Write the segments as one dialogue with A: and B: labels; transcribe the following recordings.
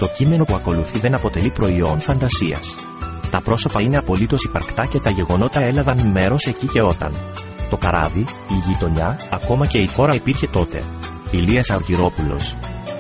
A: Το κείμενο που ακολουθεί δεν αποτελεί προϊόν φαντασίας. Τα πρόσωπα είναι απολύτως υπαρκτά και τα γεγονότα έλαβαν μέρος εκεί και όταν. Το καράβι, η γειτονιά, ακόμα και η χώρα υπήρχε τότε. Ηλίας Αργυρόπουλος.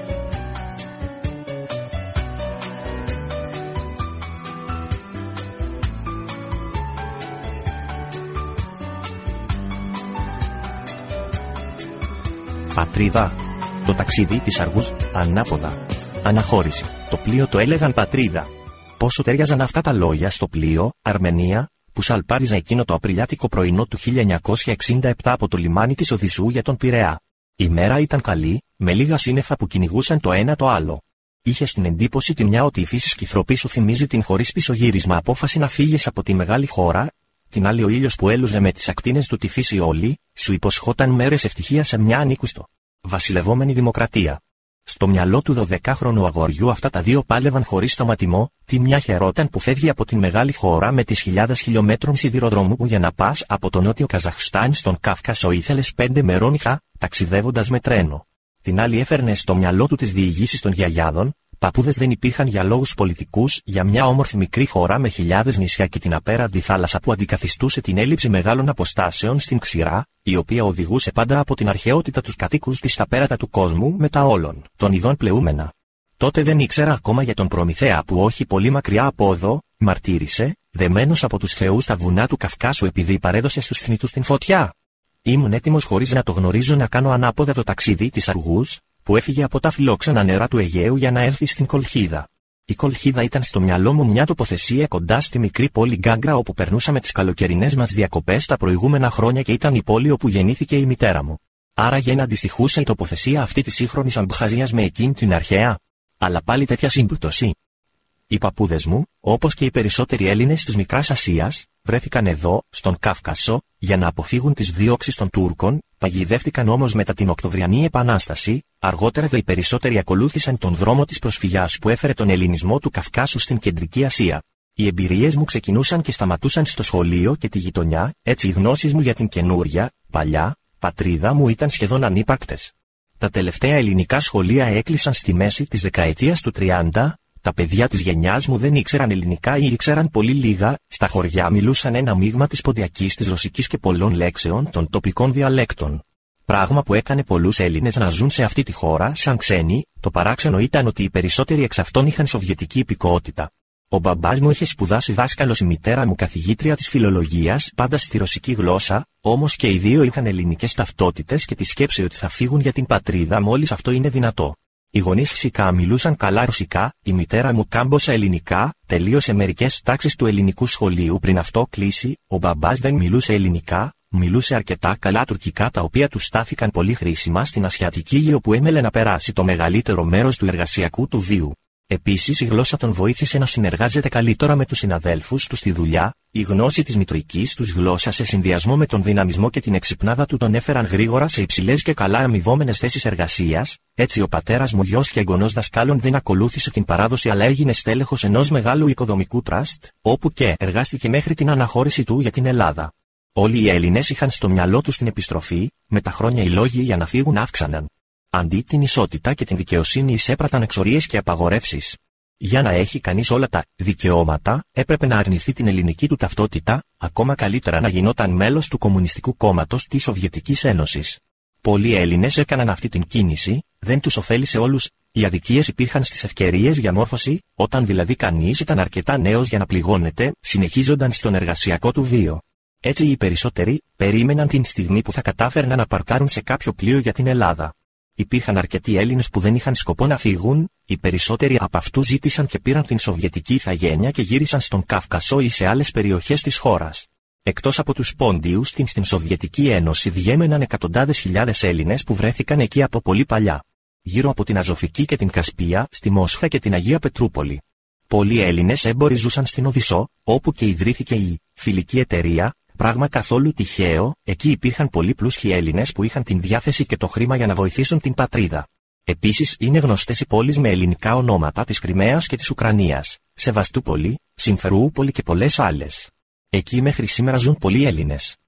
A: Πατρίδα. Το ταξίδι της Αργούς, ανάποδα. Αναχώρηση. Το πλοίο το έλεγαν πατρίδα. Πόσο τέριαζαν αυτά τα λόγια στο πλοίο, Αρμενία, που σαλπάριζε εκείνο το απριλιάτικο πρωινό του 1967 από το λιμάνι της Οδυσσού για τον Πειραιά. Η μέρα ήταν καλή, με λίγα σύννεφα που κυνηγούσαν το ένα το άλλο. Είχες την εντύπωση τη μια ότι η φύση σκυθροπή σου θυμίζει την χωρίς πισωγύρισμα απόφαση να φύγεις από τη μεγάλη χώρα, την άλλη ο ήλιος που έλουζε με τις ακτίνες του τη φύση όλη, σου υποσχόταν μέρες ευτυχία σε μια ανήκουστο βασιλευόμενη δημοκρατία. Στο μυαλό του 12χρονου αγοριού αυτά τα δύο πάλευαν χωρίς σταματημό, τη μια χαιρόταν που φεύγει από την μεγάλη χώρα με τις χιλιάδες χιλιόμετρων σιδηροδρόμου που για να πας από το νότιο Καζαχστάν στον Κάφκασο ήθελες 5 μερόνυχα, ταξιδεύοντας με τρένο. Την άλλη έφερνε στο μυαλό του τις διηγήσεις των γιαγιάδων, παππούδες δεν υπήρχαν για λόγους πολιτικούς, για μια όμορφη μικρή χώρα με χιλιάδες νησιά και την απέραντη θάλασσα που αντικαθιστούσε την έλλειψη μεγάλων αποστάσεων στην ξηρά, η οποία οδηγούσε πάντα από την αρχαιότητα τους κατοίκους της στα πέρατα του κόσμου με τα όλων των ειδών πλεούμενα. Τότε δεν ήξερα ακόμα για τον Προμηθέα που όχι πολύ μακριά από εδώ, μαρτύρησε, δεμένος από τους θεούς στα βουνά του Καυκάσου επειδή παρέδωσε στους θνητούς την φωτιά. Ήμουν έτοιμος χωρίς να το γνωρίζω να κάνω ανάποδα το ταξίδι της Αργούς, που έφυγε από τα φιλόξενα νερά του Αιγαίου για να έρθει στην Κολχίδα. Η Κολχίδα ήταν στο μυαλό μου μια τοποθεσία κοντά στη μικρή πόλη Γκάγκρα όπου περνούσαμε τις καλοκαιρινές μας διακοπές τα προηγούμενα χρόνια και ήταν η πόλη όπου γεννήθηκε η μητέρα μου. Άραγε να αντιστοιχούσε η τοποθεσία αυτή της σύγχρονης Αμπχαζίας με εκείνη την αρχαία. Αλλά πάλι τέτοια σύμπτωση. Οι παππούδες μου, όπως και οι περισσότεροι Έλληνες της Μικράς Ασίας, βρέθηκαν εδώ, στον Κάφκασο, για να αποφύγουν τις διώξεις των Τούρκων, παγιδεύτηκαν όμως μετά την Οκτωβριανή Επανάσταση, αργότερα οι περισσότεροι ακολούθησαν τον δρόμο της προσφυγιάς που έφερε τον ελληνισμό του Καυκάσου στην Κεντρική Ασία. Οι εμπειρίες μου ξεκινούσαν και σταματούσαν στο σχολείο και τη γειτονιά, έτσι οι γνώσεις μου για την καινούρια, παλιά, πατρίδα μου ήταν σχεδόν ανύπαρκτες. Τα τελευταία ελληνικά σχολεία έκλεισαν στη μέση της δεκαετίας του 30. Τα παιδιά της γενιάς μου δεν ήξεραν ελληνικά ή ήξεραν πολύ λίγα, στα χωριά μιλούσαν ένα μείγμα της ποντιακής, της ρωσικής και πολλών λέξεων των τοπικών διαλέκτων. Πράγμα που έκανε πολλούς Έλληνες να ζουν σε αυτή τη χώρα σαν ξένοι, το παράξενο ήταν ότι οι περισσότεροι εξ αυτών είχαν σοβιετική υπηκότητα. Ο μπαμπάς μου είχε σπουδάσει δάσκαλος, η μητέρα μου καθηγήτρια της φιλολογίας, πάντα στη ρωσική γλώσσα, όμως και οι δύο είχαν ελληνικές ταυτότητες και τη σκέψη ότι θα φύγουν για την πατρίδα μόλις αυτό είναι δυνατό. Οι γονείς φυσικά μιλούσαν καλά ρωσικά, η μητέρα μου κάμποσα ελληνικά, τελείωσε μερικές τάξεις του ελληνικού σχολείου πριν αυτό κλείσει, ο μπαμπάς δεν μιλούσε ελληνικά, μιλούσε αρκετά καλά τουρκικά τα οποία του στάθηκαν πολύ χρήσιμα στην Ασιατική Γη όπου έμελε να περάσει το μεγαλύτερο μέρος του εργασιακού του βίου. Επίσης η γλώσσα τον βοήθησε να συνεργάζεται καλύτερα με τους συναδέλφους του στη δουλειά, η γνώση της μητρικής τους γλώσσας σε συνδυασμό με τον δυναμισμό και την εξυπνάδα του τον έφεραν γρήγορα σε υψηλές και καλά αμοιβόμενες θέσεις εργασίας, έτσι ο πατέρας μου γιος και εγγονός δασκάλων δεν ακολούθησε την παράδοση αλλά έγινε στέλεχος ενός μεγάλου οικοδομικού τραστ, όπου και εργάστηκε μέχρι την αναχώρηση του για την Ελλάδα. Όλοι οι Έλληνες είχαν στο μυαλό τους την επιστροφή, με τα χρόνια οι λόγοι για να φύγουν αύξαναν. Αντί την ισότητα και την δικαιοσύνη εισέπραταν εξορίες και απαγορεύσεις. Για να έχει κανείς όλα τα δικαιώματα, έπρεπε να αρνηθεί την ελληνική του ταυτότητα, ακόμα καλύτερα να γινόταν μέλος του Κομμουνιστικού Κόμματος της Σοβιετικής Ένωσης. Πολλοί Έλληνες έκαναν αυτή την κίνηση, δεν τους ωφέλησε όλους, οι αδικίες υπήρχαν στις ευκαιρίες για μόρφωση, όταν δηλαδή κανείς ήταν αρκετά νέος για να πληγώνεται, συνεχίζονταν στον εργασιακό του βίο. Έτσι οι περισσότεροι περίμεναν την στιγμή που θα κατάφερναν να παρκάρουν σε κάποιο πλοίο για την Ελλάδα. Υπήρχαν αρκετοί Έλληνες που δεν είχαν σκοπό να φύγουν, οι περισσότεροι από αυτούς ζήτησαν και πήραν την Σοβιετική ηθαγένεια και γύρισαν στον Κάφκασο ή σε άλλες περιοχές της χώρας. Εκτός από τους Πόντιους στην Σοβιετική Ένωση διέμεναν εκατοντάδες χιλιάδες Έλληνες που βρέθηκαν εκεί από πολύ παλιά. Γύρω από την Αζωφική και την Κασπία, στη Μόσχα και την Αγία Πετρούπολη. Πολλοί Έλληνες έμποροι ζούσαν στην Οδυσσό, όπου και ιδρύθηκε η Φιλική Εταιρεία. Πράγμα καθόλου τυχαίο, εκεί υπήρχαν πολλοί πλούσιοι Έλληνες που είχαν την διάθεση και το χρήμα για να βοηθήσουν την πατρίδα. Επίσης είναι γνωστές οι πόλεις με ελληνικά ονόματα της Κριμαίας και της Ουκρανίας, Σεβαστούπολη, Συμφερούπολη και πολλές άλλες. Εκεί μέχρι σήμερα ζουν πολλοί Έλληνες.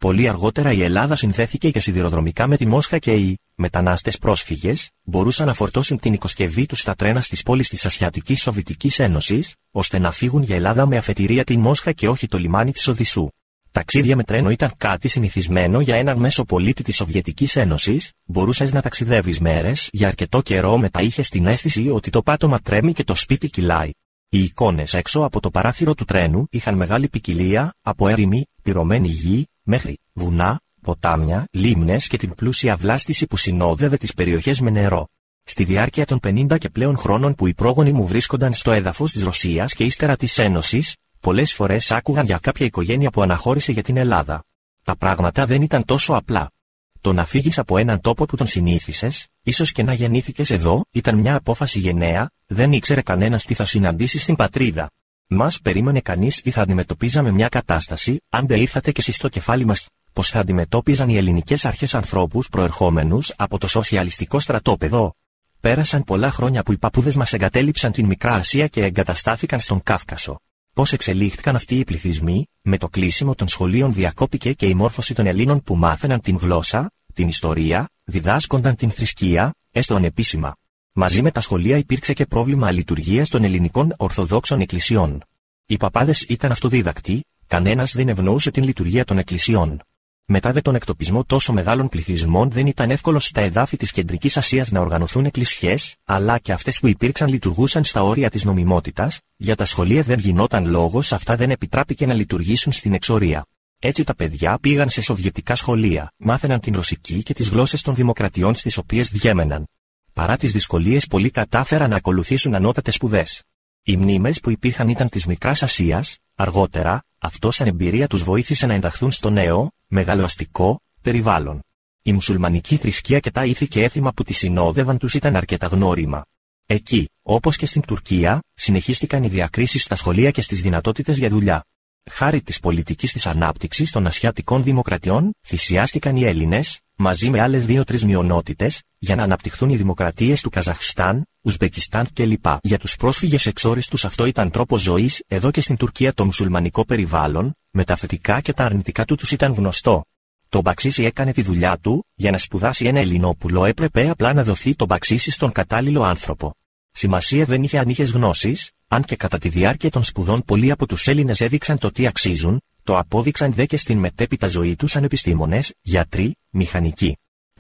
A: Πολύ αργότερα η Ελλάδα συνδέθηκε και σιδηροδρομικά με τη Μόσχα και οι μετανάστες πρόσφυγες μπορούσαν να φορτώσουν την οικοσκευή τους στα τρένα στις πόλεις της Ασιατικής Σοβιετικής Ένωσης, ώστε να φύγουν για Ελλάδα με αφετηρία την Μόσχα και όχι το λιμάνι της Οδυσσού. Ταξίδια με τρένο ήταν κάτι συνηθισμένο για έναν μέσο πολίτη της Σοβιετικής Ένωσης, μπορούσες να ταξιδεύεις μέρες για αρκετό καιρό, μετά είχες την αίσθηση ότι το πάτωμα τρέμει και το σπίτι κυλάει. Οι εικόνες έξω από το παράθυρο του τρένου είχαν μεγάλη ποικιλία, από έρημη, πυρωμένη γη, μέχρι βουνά, ποτάμια, λίμνες και την πλούσια βλάστηση που συνόδευε τις περιοχές με νερό. Στη διάρκεια των 50 και πλέον χρόνων που οι πρόγονοι μου βρίσκονταν στο έδαφος της Ρωσίας και ύστερα της Ένωσης, πολλές φορές άκουγαν για κάποια οικογένεια που αναχώρησε για την Ελλάδα. Τα πράγματα δεν ήταν τόσο απλά. Το να φύγεις από έναν τόπο που τον συνήθισες, ίσως και να γεννήθηκες εδώ, ήταν μια απόφαση γενναία, δεν ήξερε κανένας τι θα συναντήσει στην πατρίδα. Μας περίμενε κανείς ή θα αντιμετωπίζαμε μια κατάσταση, αν δεν ήρθατε κι εσείς στο κεφάλι μας, πως θα αντιμετώπιζαν οι ελληνικές αρχές ανθρώπους προερχόμενους από το σοσιαλιστικό στρατόπεδο. Πέρασαν πολλά χρόνια που οι παππούδες μας εγκατέλειψαν την Μικρά Ασία και εγκαταστάθηκαν στον Κάφκασο. Πώς εξελίχθηκαν αυτοί οι πληθυσμοί, με το κλείσιμο των σχολείων διακόπηκε και η μόρφωση των Ελλήνων που μάθαιναν την γλώσσα, την ιστορία, διδάσκονταν την θρησκεία, έστω ανεπίσημα. Μαζί με τα σχολεία υπήρξε και πρόβλημα λειτουργίας των ελληνικών Ορθοδόξων εκκλησιών. Οι παπάδες ήταν αυτοδίδακτοι, κανένας δεν ευνοούσε την λειτουργία των εκκλησιών. Μετά δε τον εκτοπισμό τόσο μεγάλων πληθυσμών δεν ήταν εύκολο στα εδάφη της Κεντρικής Ασίας να οργανωθούν εκκλησιές, αλλά και αυτές που υπήρξαν λειτουργούσαν στα όρια της νομιμότητας, για τα σχολεία δεν γινόταν λόγος, αυτά δεν επιτράπηκε να λειτουργήσουν στην εξορία. Έτσι τα παιδιά πήγαν σε σοβιετικά σχολεία, μάθαιναν την ρωσική και τις γλώσσες των δημοκρατιών στις οποίες διέμεναν. Παρά τις δυσκολίες πολλοί κατάφεραν να ακολουθήσουν ανώτατες σπουδές. Οι μνήμες που υπήρχαν ήταν της Μικράς Ασίας, αργότερα, αυτό σαν εμπειρία τους βοήθησε να ενταχθούν στο νέο, μεγαλοαστικό, περιβάλλον. Η μουσουλμανική θρησκεία και τα ήθη και έθιμα που τη συνόδευαν τους ήταν αρκετά γνώριμα. Εκεί, όπως και στην Τουρκία, συνεχίστηκαν οι διακρίσεις στα σχολεία και στις δυνατότητες για δουλειά. Χάρη της πολιτικής της ανάπτυξης των ασιατικών δημοκρατιών, θυσιάστηκαν οι Έλληνες, μαζί με άλλες 2-3 μειονότητες, για να αναπτυχθούν οι δημοκρατίες του Καζαχστάν, Ουσμπεκιστάν κλπ. Για τους πρόσφυγες εξόριστους αυτό ήταν τρόπος ζωής, εδώ και στην Τουρκία το μουσουλμανικό περιβάλλον, με τα θετικά και τα αρνητικά του τους ήταν γνωστό. Το μπαξίσι έκανε τη δουλειά του, για να σπουδάσει ένα Ελληνόπουλο έπρεπε απλά να δοθεί το μπαξίσι στον κατάλληλο άνθρωπο. Σημασία δεν είχε αν είχες γνώσεις, αν και κατά τη διάρκεια των σπουδών πολλοί από τους Έλληνες έδειξαν το τι αξίζουν, το απόδειξαν δε και στην μετέπειτα ζωή τους σαν επιστήμονες, γιατροί, μηχανικοί.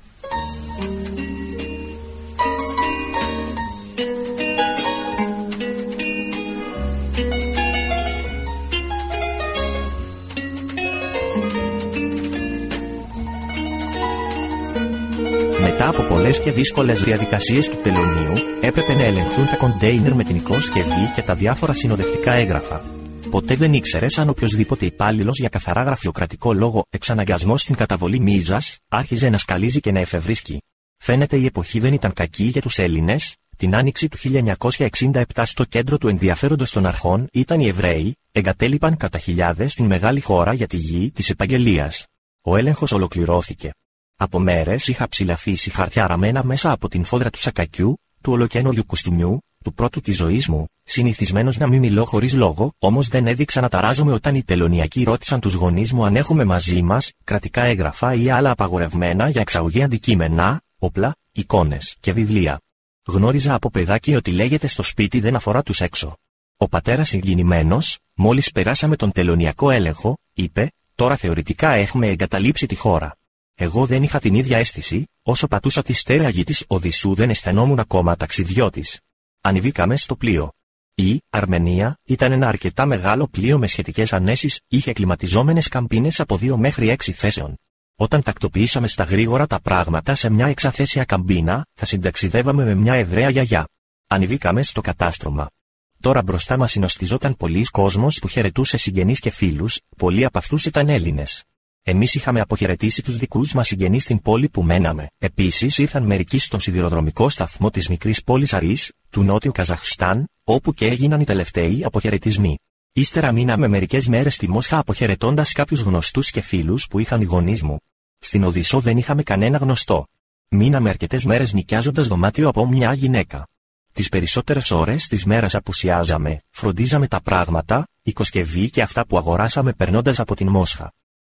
A: Μετά από πολλές και δύσκολες διαδικασίες του τελωνείου, έπρεπε να ελεγχθούν τα κοντέινερ με την οικοσκευή και τα διάφορα συνοδευτικά έγγραφα. Ποτέ δεν ήξερες αν οποιοσδήποτε υπάλληλος για καθαρά γραφειοκρατικό λόγο, εξαναγκασμός στην καταβολή μίζας, άρχιζε να σκαλίζει και να εφευρίσκει. Φαίνεται η εποχή δεν ήταν κακή για τους Έλληνες. Την άνοιξη του 1967 στο κέντρο του ενδιαφέροντος των αρχών ήταν οι Εβραίοι, εγκατέλειπαν κατά χιλιάδες την μεγάλη χώρα για τη γη της επαγγελίας. Ο έλεγχος ολοκληρώθηκε. Από μέρες είχα ψηλαφίσει χαρτιά ραμμένα μέσα από την φόδρα του σακακιού, του ολοκένωριου κουστούμιου, του πρώτου της ζωής μου, συνηθισμένος να μην μιλώ χωρίς λόγο, όμως δεν έδειξα να ταράζομαι όταν οι τελωνιακοί ρώτησαν τους γονείς μου αν έχουμε μαζί μας κρατικά έγγραφα ή άλλα απαγορευμένα για εξαγωγή αντικείμενα, όπλα, εικόνες και βιβλία. Γνώριζα από παιδάκι ότι λέγεται στο σπίτι δεν αφορά τους έξω. Ο πατέρας συγκινημένος, μόλις περάσαμε τον τελωνιακό έλεγχο, είπε, τώρα θεωρητικά έχουμε εγκαταλείψει τη χώρα. Εγώ δεν είχα την ίδια αίσθηση, όσο πατούσα τη στέραγη της Οδυσσού δεν αισθανόμουν ακόμα ταξιδιώτης. Ανεβήκαμε στο πλοίο. Η Αρμενία ήταν ένα αρκετά μεγάλο πλοίο με σχετικές ανέσεις, είχε κλιματιζόμενες καμπίνες από 2 μέχρι 6 θέσεων. Όταν τακτοποιήσαμε στα γρήγορα τα πράγματα σε μια εξαθέσια καμπίνα, θα συνταξιδεύαμε με μια Εβραία γιαγιά. Ανεβήκαμε στο κατάστρωμα. Τώρα μπροστά μας συνοστιζόταν πολλής κόσμος που χαιρετούσε συγγενείς και φίλους, πολλοί από αυτούς ήταν Έλληνες. Εμείς είχαμε αποχαιρετήσει τους δικούς μας συγγενείς στην πόλη που μέναμε. Επίσης ήρθαν μερικοί στον σιδηροδρομικό σταθμό της μικρής πόλης Αρής, του νότιου Καζαχστάν, όπου και έγιναν οι τελευταίοι αποχαιρετισμοί. Ύστερα μείναμε μερικές μέρες στη Μόσχα αποχαιρετώντας κάποιους γνωστούς και φίλους που είχαν οι γονείς μου. Στην Οδυσσό δεν είχαμε κανένα γνωστό. Μείναμε αρκετές μέρες νοικιάζοντας δωμάτιο από μια γυναίκα. Τις περισσότερες ώρες της μέρας απουσιάζαμε, φροντίζαμε τα πράγματα, οικοσκευή και αυτά που αγοράσαμε περνώντας από την Μόσχα.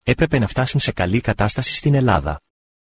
A: έπρεπε να φτάσουν σε καλή κατάσταση στην Ελλάδα.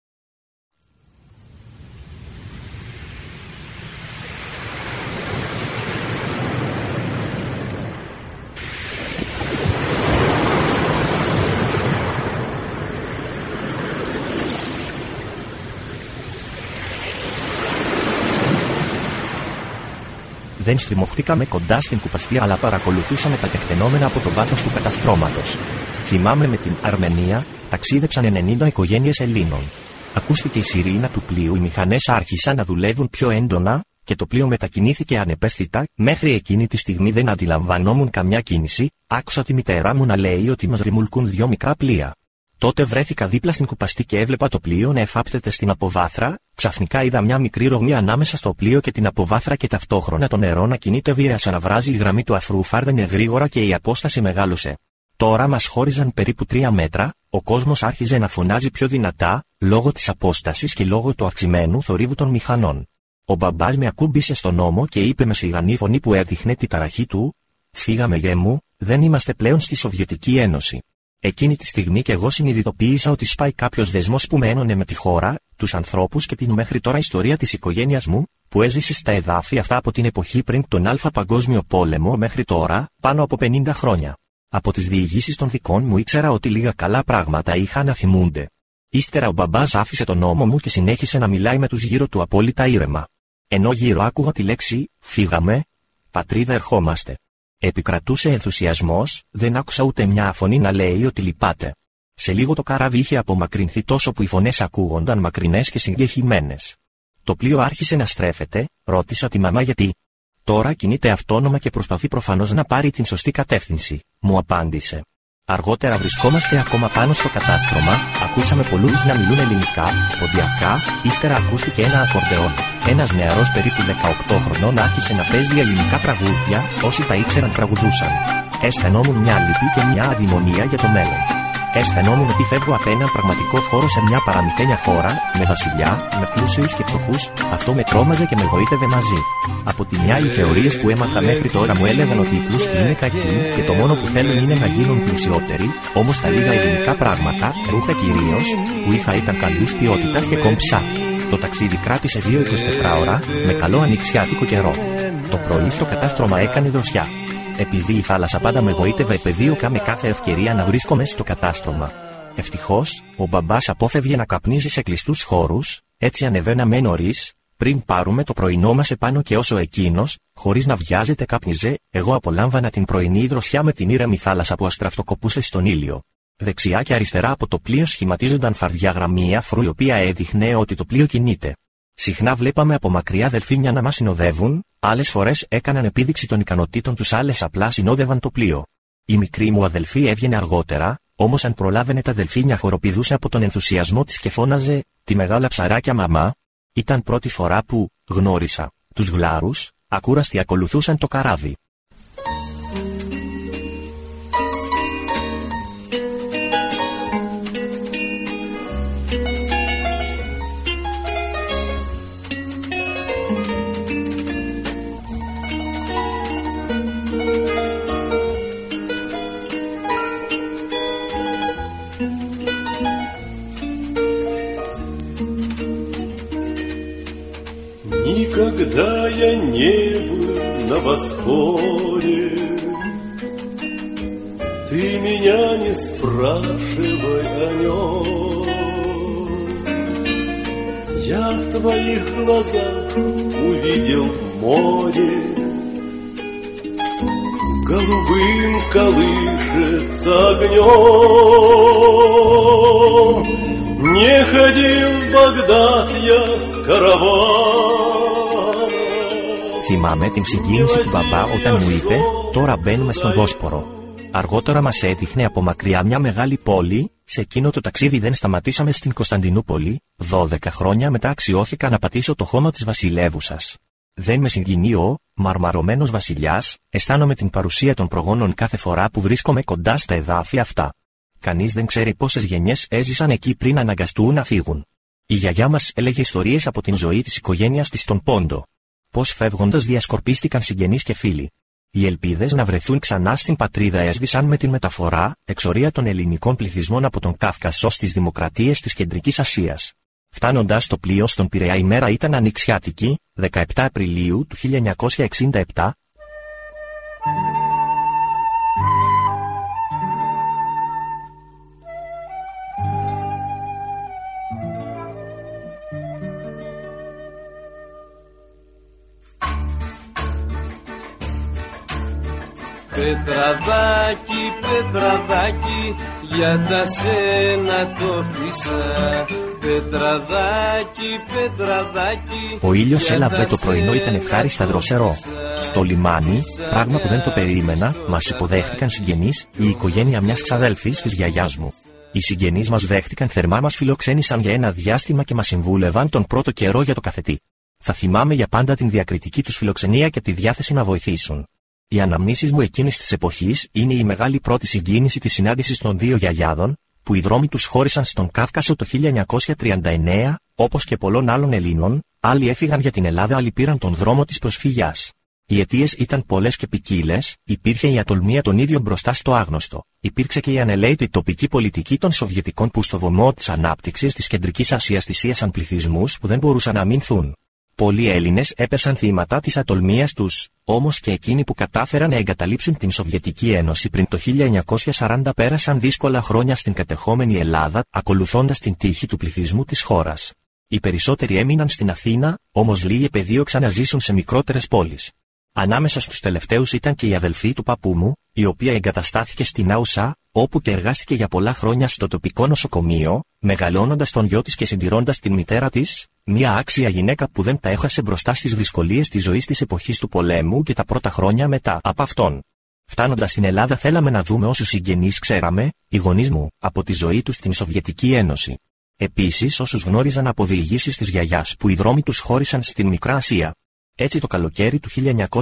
A: Δεν στριμωχτήκαμε κοντά στην κουπαστή, αλλά παρακολουθούσαμε τα τεκτενόμενα από το βάθος του καταστρώματος. Θυμάμαι με την Αρμενία ταξίδεψαν 90 οικογένειες Ελλήνων. Ακούστηκε η σιρήνα του πλοίου, οι μηχανές άρχισαν να δουλεύουν πιο έντονα και το πλοίο μετακινήθηκε ανεπαίσθητα. Μέχρι εκείνη τη στιγμή δεν αντιλαμβανόμουν καμιά κίνηση. Άκουσα τη μητέρα μου να λέει ότι μας ρημουλκούν 2 μικρά πλοία. Τότε βρέθηκα δίπλα στην κουπαστή και έβλεπα το πλοίο να εφάπτεται στην αποβάθρα. Ξαφνικά είδα μια μικρή ρογμή ανάμεσα στο πλοίο και την αποβάθρα και ταυτόχρονα το νερό να κινείται βία, σαν να βράζει. Η γραμμή του αφρού φάρδαινε γρήγορα και η απόσταση μεγάλωσε. Τώρα μας χώριζαν περίπου 3 μέτρα, ο κόσμος άρχιζε να φωνάζει πιο δυνατά, λόγω της απόστασης και λόγω του αυξημένου θορύβου των μηχανών. Ο μπαμπάς με ακούμπησε στον ώμο και είπε με σιγανή φωνή που έδειχνε τη ταραχή του: «Φύγαμε, γε μου, δεν είμαστε πλέον στη Σοβιετική Ένωση». Εκείνη τη στιγμή και εγώ συνειδητοποίησα ότι σπάει κάποιος δεσμός που με ένωνε με τη χώρα, τους ανθρώπους και την μέχρι τώρα ιστορία της οικογένειας μου, που έζησε στα εδάφη αυτά από την εποχή πριν τον Α Παγκόσμιο Πόλεμο μέχρι τώρα, πάνω από 50 χρόνια. Από τις διηγήσεις των δικών μου ήξερα ότι λίγα καλά πράγματα είχαν να θυμούνται. Ύστερα ο μπαμπάς άφησε τον ώμο μου και συνέχισε να μιλάει με τους γύρω του απόλυτα ήρεμα. Ενώ γύρω άκουγα τη λέξη «Φύγαμε, πατρίδα, ερχόμαστε». Επικρατούσε ενθουσιασμός, δεν άκουσα ούτε μια φωνή να λέει ότι λυπάται. Σε λίγο το καράβι είχε απομακρυνθεί τόσο που οι φωνές ακούγονταν μακρινές και συγκεχημένες. Το πλοίο άρχισε να στρέφεται, ρώτησα τη μαμά γιατί. Τώρα κινείται αυτόνομα και προσπαθεί προφανώς να πάρει την σωστή κατεύθυνση, μου απάντησε. Αργότερα βρισκόμαστε ακόμα πάνω στο κατάστρωμα, ακούσαμε πολλούς να μιλούν ελληνικά, ποντιακά, ύστερα ακούστηκε ένα ακορντεόν. Ένας νεαρός περίπου 18 χρονών άρχισε να παίζει ελληνικά τραγούδια, όσοι τα ήξεραν τραγουδούσαν. Αισθανόμουν μια λύπη και μια αδειμονία για το μέλλον. Αισθανόμουν ότι φεύγω από έναν πραγματικό χώρο σε μια παραμυθένια χώρα, με βασιλιά, με πλούσιους και φτωχούς. Αυτό με τρόμαζε και με γοήτευε μαζί. Από τη μια, οι θεωρίες που έμαθα μέχρι τώρα μου έλεγαν ότι οι πλούσιοι είναι κακοί και το μόνο που θέλουν είναι να γίνουν πλουσιότεροι, όμως τα λίγα ελληνικά πράγματα, ρούχα κυρίως, που είχα ήταν καλής ποιότητας και κομψά. Το ταξίδι κράτησε 2-24 ώρα, με καλό ανοιξιάτικο καιρό. Το πρωί στο κατάστρωμα έκανε δροσιά. Επειδή η θάλασσα πάντα με γοήτευε, επεδίωκα με κάθε ευκαιρία να βρίσκομαι στο κατάστρωμα. Ευτυχώς, ο μπαμπάς απόφευγε να καπνίζει σε κλειστούς χώρους, έτσι ανεβαίναμε νωρίς, πριν πάρουμε το πρωινό μας επάνω και όσο εκείνος, χωρίς να βιάζεται, κάπνιζε, εγώ απολάμβανα την πρωινή δροσιά με την ήρεμη θάλασσα που αστραφτοκοπούσε στον ήλιο. Δεξιά και αριστερά από το πλοίο σχηματίζονταν φαρδιά γραμμή αφρού, η οποία έδειχνε ότι το πλοίο κινείται. Συχνά βλέπαμε από μακριά δελφίνια να μας συνοδεύουν, άλλες φορές έκαναν επίδειξη των ικανοτήτων τους, άλλες απλά συνόδευαν το πλοίο. Η μικρή μου αδελφή έβγαινε αργότερα, όμως αν προλάβαινε τα δελφίνια χοροπηδούσε από τον ενθουσιασμό της και φώναζε «Τη μεγάλα ψαράκια μαμά». Ήταν πρώτη φορά που γνώρισα τους γλάρους, ακούραστοι ακολουθούσαν το καράβι.
B: Никогда я не был на Босфоре, ты меня не спрашивай о нем. Я в твоих глазах увидел море, голубым колышется огнем. Не ходил в Багдад я с караваном.
A: Θυμάμαι την συγκίνηση του μπαμπά όταν μου είπε «Τώρα μπαίνουμε στον Βόσπορο». Αργότερα μας έδειχνε από μακριά μια μεγάλη πόλη. Σε εκείνο το ταξίδι δεν σταματήσαμε στην Κωνσταντινούπολη. 12 χρόνια μετά αξιώθηκα να πατήσω το χώμα της βασιλεύουσας. Δεν με συγκινεί ο μαρμαρωμένος βασιλιάς, αισθάνομαι την παρουσία των προγόνων κάθε φορά που βρίσκομαι κοντά στα εδάφη αυτά. Κανείς δεν ξέρει πόσες γενιές έζησαν εκεί πριν αναγκαστούν να φύγουν. Η γιαγιά μας έλεγε ιστορίες από την ζωή της οικογένειας της στον Πόντο. Πώς φεύγοντας διασκορπίστηκαν συγγενείς και φίλοι. Οι ελπίδες να βρεθούν ξανά στην πατρίδα έσβησαν με την μεταφορά, εξορία των ελληνικών πληθυσμών από τον Κάφκασο στις δημοκρατίες της Κεντρικής Ασίας. Φτάνοντας στο πλοίο στον Πειραιά η μέρα ήταν ανοιξιάτικη, 17 Απριλίου του 1967.
C: Πετραδάκι, πετραδάκι, για τα σένα το φύσα. Πετραδάκι, πετραδάκι.
A: Ο ήλιος έλαβε το πρωινό, ήταν ευχάριστα δροσερό. Στο λιμάνι, πράγμα που δεν το περίμενα, μας υποδέχτηκαν συγγενείς, η οικογένεια μιας ξαδέλφης της γιαγιάς μου. Οι συγγενείς μας δέχτηκαν θερμά, μας φιλοξένησαν για ένα διάστημα και μας συμβούλευαν τον πρώτο καιρό για το καφετί. Θα θυμάμαι για πάντα την διακριτική τους φιλοξενία και τη διάθεση να βοηθήσουν. Οι αναμνήσεις μου εκείνης της εποχής είναι η μεγάλη πρώτη συγκίνηση της συνάντησης των δύο γιαγιάδων, που οι δρόμοι τους χώρισαν στον Κάφκασο το 1939, όπως και πολλών άλλων Ελλήνων, άλλοι έφυγαν για την Ελλάδα, άλλοι πήραν τον δρόμο της προσφυγιάς. Οι αιτίες ήταν πολλές και ποικίλες, υπήρχε η ατολμία των ίδιων μπροστά στο άγνωστο, υπήρξε και η ανελαίτη τοπική πολιτική των Σοβιετικών που στο βωμό της ανάπτυξης της Κεντρικής Ασίας θυσίασαν πληθυσμούς που δεν μπορούσαν να αμυνθούν. Πολλοί Έλληνες έπεσαν θύματα της ατολμίας τους, όμως και εκείνοι που κατάφεραν να εγκαταλείψουν την Σοβιετική Ένωση πριν το 1940 πέρασαν δύσκολα χρόνια στην κατεχόμενη Ελλάδα, ακολουθώντας την τύχη του πληθυσμού της χώρας. Οι περισσότεροι έμειναν στην Αθήνα, όμως λίγοι επεδίωξαν να ζήσουν σε μικρότερες πόλεις. Ανάμεσα στους τελευταίους ήταν και η αδελφή του παππού μου, η οποία εγκαταστάθηκε στην Άουσα, όπου και εργάστηκε για πολλά χρόνια στο τοπικό νοσοκομείο, μεγαλώνοντας τον γιο της και συντηρώντας την μητέρα της, μια άξια γυναίκα που δεν τα έχασε μπροστά στις δυσκολίες της ζωής της εποχής του πολέμου και τα πρώτα χρόνια μετά από αυτόν. Φτάνοντας στην Ελλάδα θέλαμε να δούμε όσους συγγενείς ξέραμε, οι γονείς μου, από τη ζωή τους στην Σοβιετική Ένωση. Επίσης όσους γνώριζαν από διηγήσεις της γιαγιάς που οι δρόμοι τους χώρισαν στην Μικρά Ασία. Έτσι το καλοκαίρι του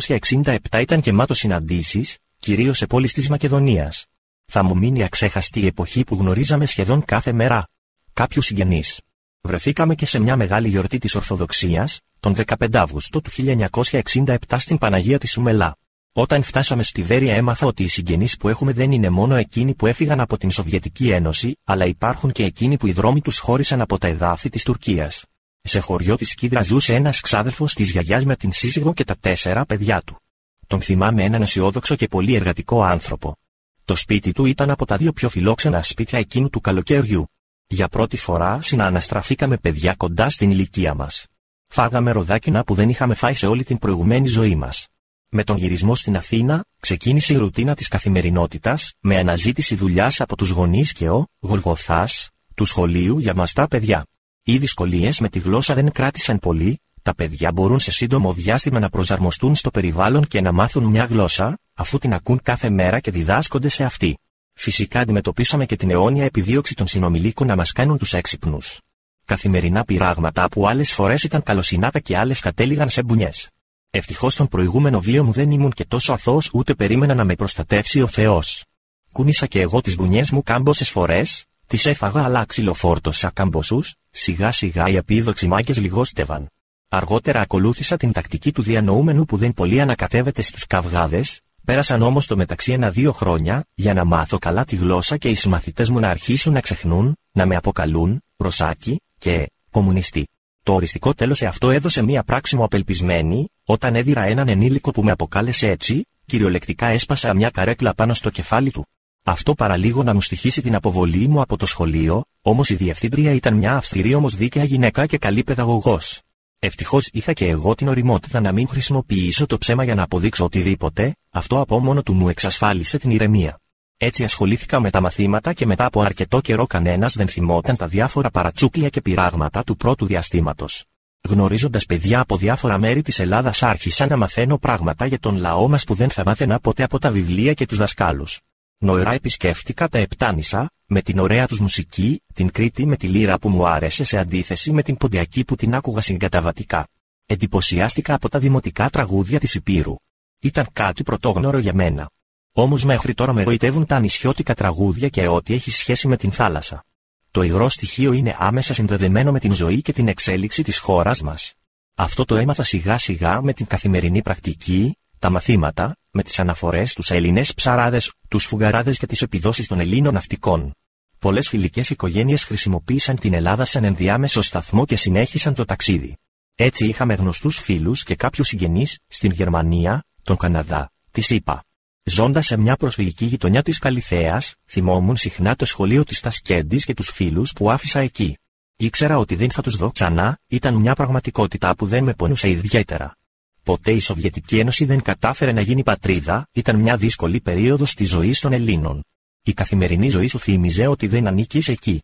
A: 1967 ήταν γεμάτο συναντήσεις, κυρίως σε πόλεις της Μακεδονίας. Θα μου μείνει αξέχαστη η εποχή που γνωρίζαμε σχεδόν κάθε μέρα κάποιους συγγενείς. Βρεθήκαμε και σε μια μεγάλη γιορτή της Ορθοδοξίας, τον 15 Αύγουστο του 1967 στην Παναγία της Σουμελά. Όταν φτάσαμε στη Βέρεια έμαθα ότι οι συγγενείς που έχουμε δεν είναι μόνο εκείνοι που έφυγαν από την Σοβιετική Ένωση, αλλά υπάρχουν και εκείνοι που οι δρόμοι τους χώρισαν από τα εδάφη της Τουρκίας. Σε χωριό της Κίδρα ζούσε ένας ξάδελφος της γιαγιάς με την σύζυγο και τα 4 παιδιά του. Τον θυμάμαι έναν αισιόδοξο και πολύ εργατικό άνθρωπο. Το σπίτι του ήταν από τα 2 πιο φιλόξενα σπίτια εκείνου του καλοκαιριού. Για πρώτη φορά συναναστραφήκαμε παιδιά κοντά στην ηλικία μας. Φάγαμε ροδάκινα που δεν είχαμε φάει σε όλη την προηγουμένη ζωή μας. Με τον γυρισμό στην Αθήνα, ξεκίνησε η ρουτίνα της καθημερινότητας, με αναζήτηση δουλειάς από τους γονείς και ο Γολγοθάς του σχολείου για μας τα παιδιά. Οι δυσκολίες με τη γλώσσα δεν κράτησαν πολύ, τα παιδιά μπορούν σε σύντομο διάστημα να προσαρμοστούν στο περιβάλλον και να μάθουν μια γλώσσα, αφού την ακούν κάθε μέρα και διδάσκονται σε αυτή. Φυσικά αντιμετωπίσαμε και την αιώνια επιδίωξη των συνομιλίκων να μας κάνουν τους έξυπνους. Καθημερινά πειράγματα που άλλες φορές ήταν καλοσυνάτα και άλλες κατέληγαν σε μπουνιές. Ευτυχώς στον προηγούμενο βίο μου δεν ήμουν και τόσο αθώος ούτε περίμενα να με προστατεύσει ο Θεός. Κούνησα και εγώ τις μπουνιές μου κάμποσες φορές, τις έφαγα αλλά ξυλοφόρτωσα κάμποσους, σιγά σιγά οι απείδοξοι μάγκες λιγόστευαν. Αργότερα ακολούθησα την τακτική του διανοούμενου που δεν πολύ ανακατεύεται στους καυγάδες, πέρασαν όμως το μεταξύ 1-2 χρόνια, για να μάθω καλά τη γλώσσα και οι συμμαθητές μου να αρχίσουν να ξεχνούν, να με αποκαλούν Ρωσάκη και κομμουνιστή. Το οριστικό τέλος σε αυτό έδωσε μία πράξη μου απελπισμένη, όταν έδιρα έναν ενήλικο που με αποκάλεσε έτσι, κυριολεκτικά έσπασα μια καρέκλα πάνω στο κεφάλι του. Αυτό παραλίγο να μου στοιχήσει την αποβολή μου από το σχολείο, όμως η διευθύντρια ήταν μια αυστηρή όμως δίκαια γυναίκα και καλή παιδαγωγός. Ευτυχώς είχα και εγώ την ωριμότητα να μην χρησιμοποιήσω το ψέμα για να αποδείξω οτιδήποτε, αυτό από μόνο του μου εξασφάλισε την ηρεμία. Έτσι ασχολήθηκα με τα μαθήματα και μετά από αρκετό καιρό κανένας δεν θυμόταν τα διάφορα παρατσούκλια και πειράγματα του πρώτου διαστήματος. Γνωρίζοντας παιδιά από διάφορα μέρη της Ελλάδας άρχισα να μαθαίνω πράγματα για τον λαό μας που δεν θα μάθαινα ποτέ από τα βιβλία και τους δασκάλους. Νοερά επισκέφτηκα τα Επτάνησα, με την ωραία τους μουσική, την Κρήτη με τη λύρα που μου άρεσε σε αντίθεση με την Ποντιακή που την άκουγα συγκαταβατικά. Εντυπωσιάστηκα από τα δημοτικά τραγούδια της Υπήρου. Ήταν κάτι πρωτόγνωρο για μένα. Όμως μέχρι τώρα με γοητεύουν τα νησιώτικα τραγούδια και ό,τι έχει σχέση με την θάλασσα. Το υγρό στοιχείο είναι άμεσα συνδεδεμένο με την ζωή και την εξέλιξη της χώρας μας. Αυτό το έμαθα σιγά σιγά με την καθημερινή πρακτική, Τα μαθήματα, με τις αναφορές στους Έλληνες ψαράδες, τους φουγγαράδες και τις επιδόσεις των Ελλήνων ναυτικών. Πολλές φιλικές οικογένειες χρησιμοποίησαν την Ελλάδα σαν ενδιάμεσο σταθμό και συνέχισαν το ταξίδι. Έτσι είχαμε γνωστούς φίλους και κάποιους συγγενείς στην Γερμανία, τον Καναδά, τη ΗΠΑ. Ζώντας σε μια προσφυγική γειτονιά της Καλιθέας, θυμόμουν συχνά το σχολείο της Τασκέντης και τους φίλους που άφησα εκεί. Ήξερα ότι δεν θα τους δω ξανά, ήταν μια πραγματικότητα που δεν με πονούσε ιδιαίτερα. Ποτέ η Σοβιετική Ένωση δεν κατάφερε να γίνει πατρίδα, ήταν μια δύσκολη περίοδος της ζωής των Ελλήνων. Η καθημερινή ζωή σου θύμιζε ότι δεν ανήκεις εκεί.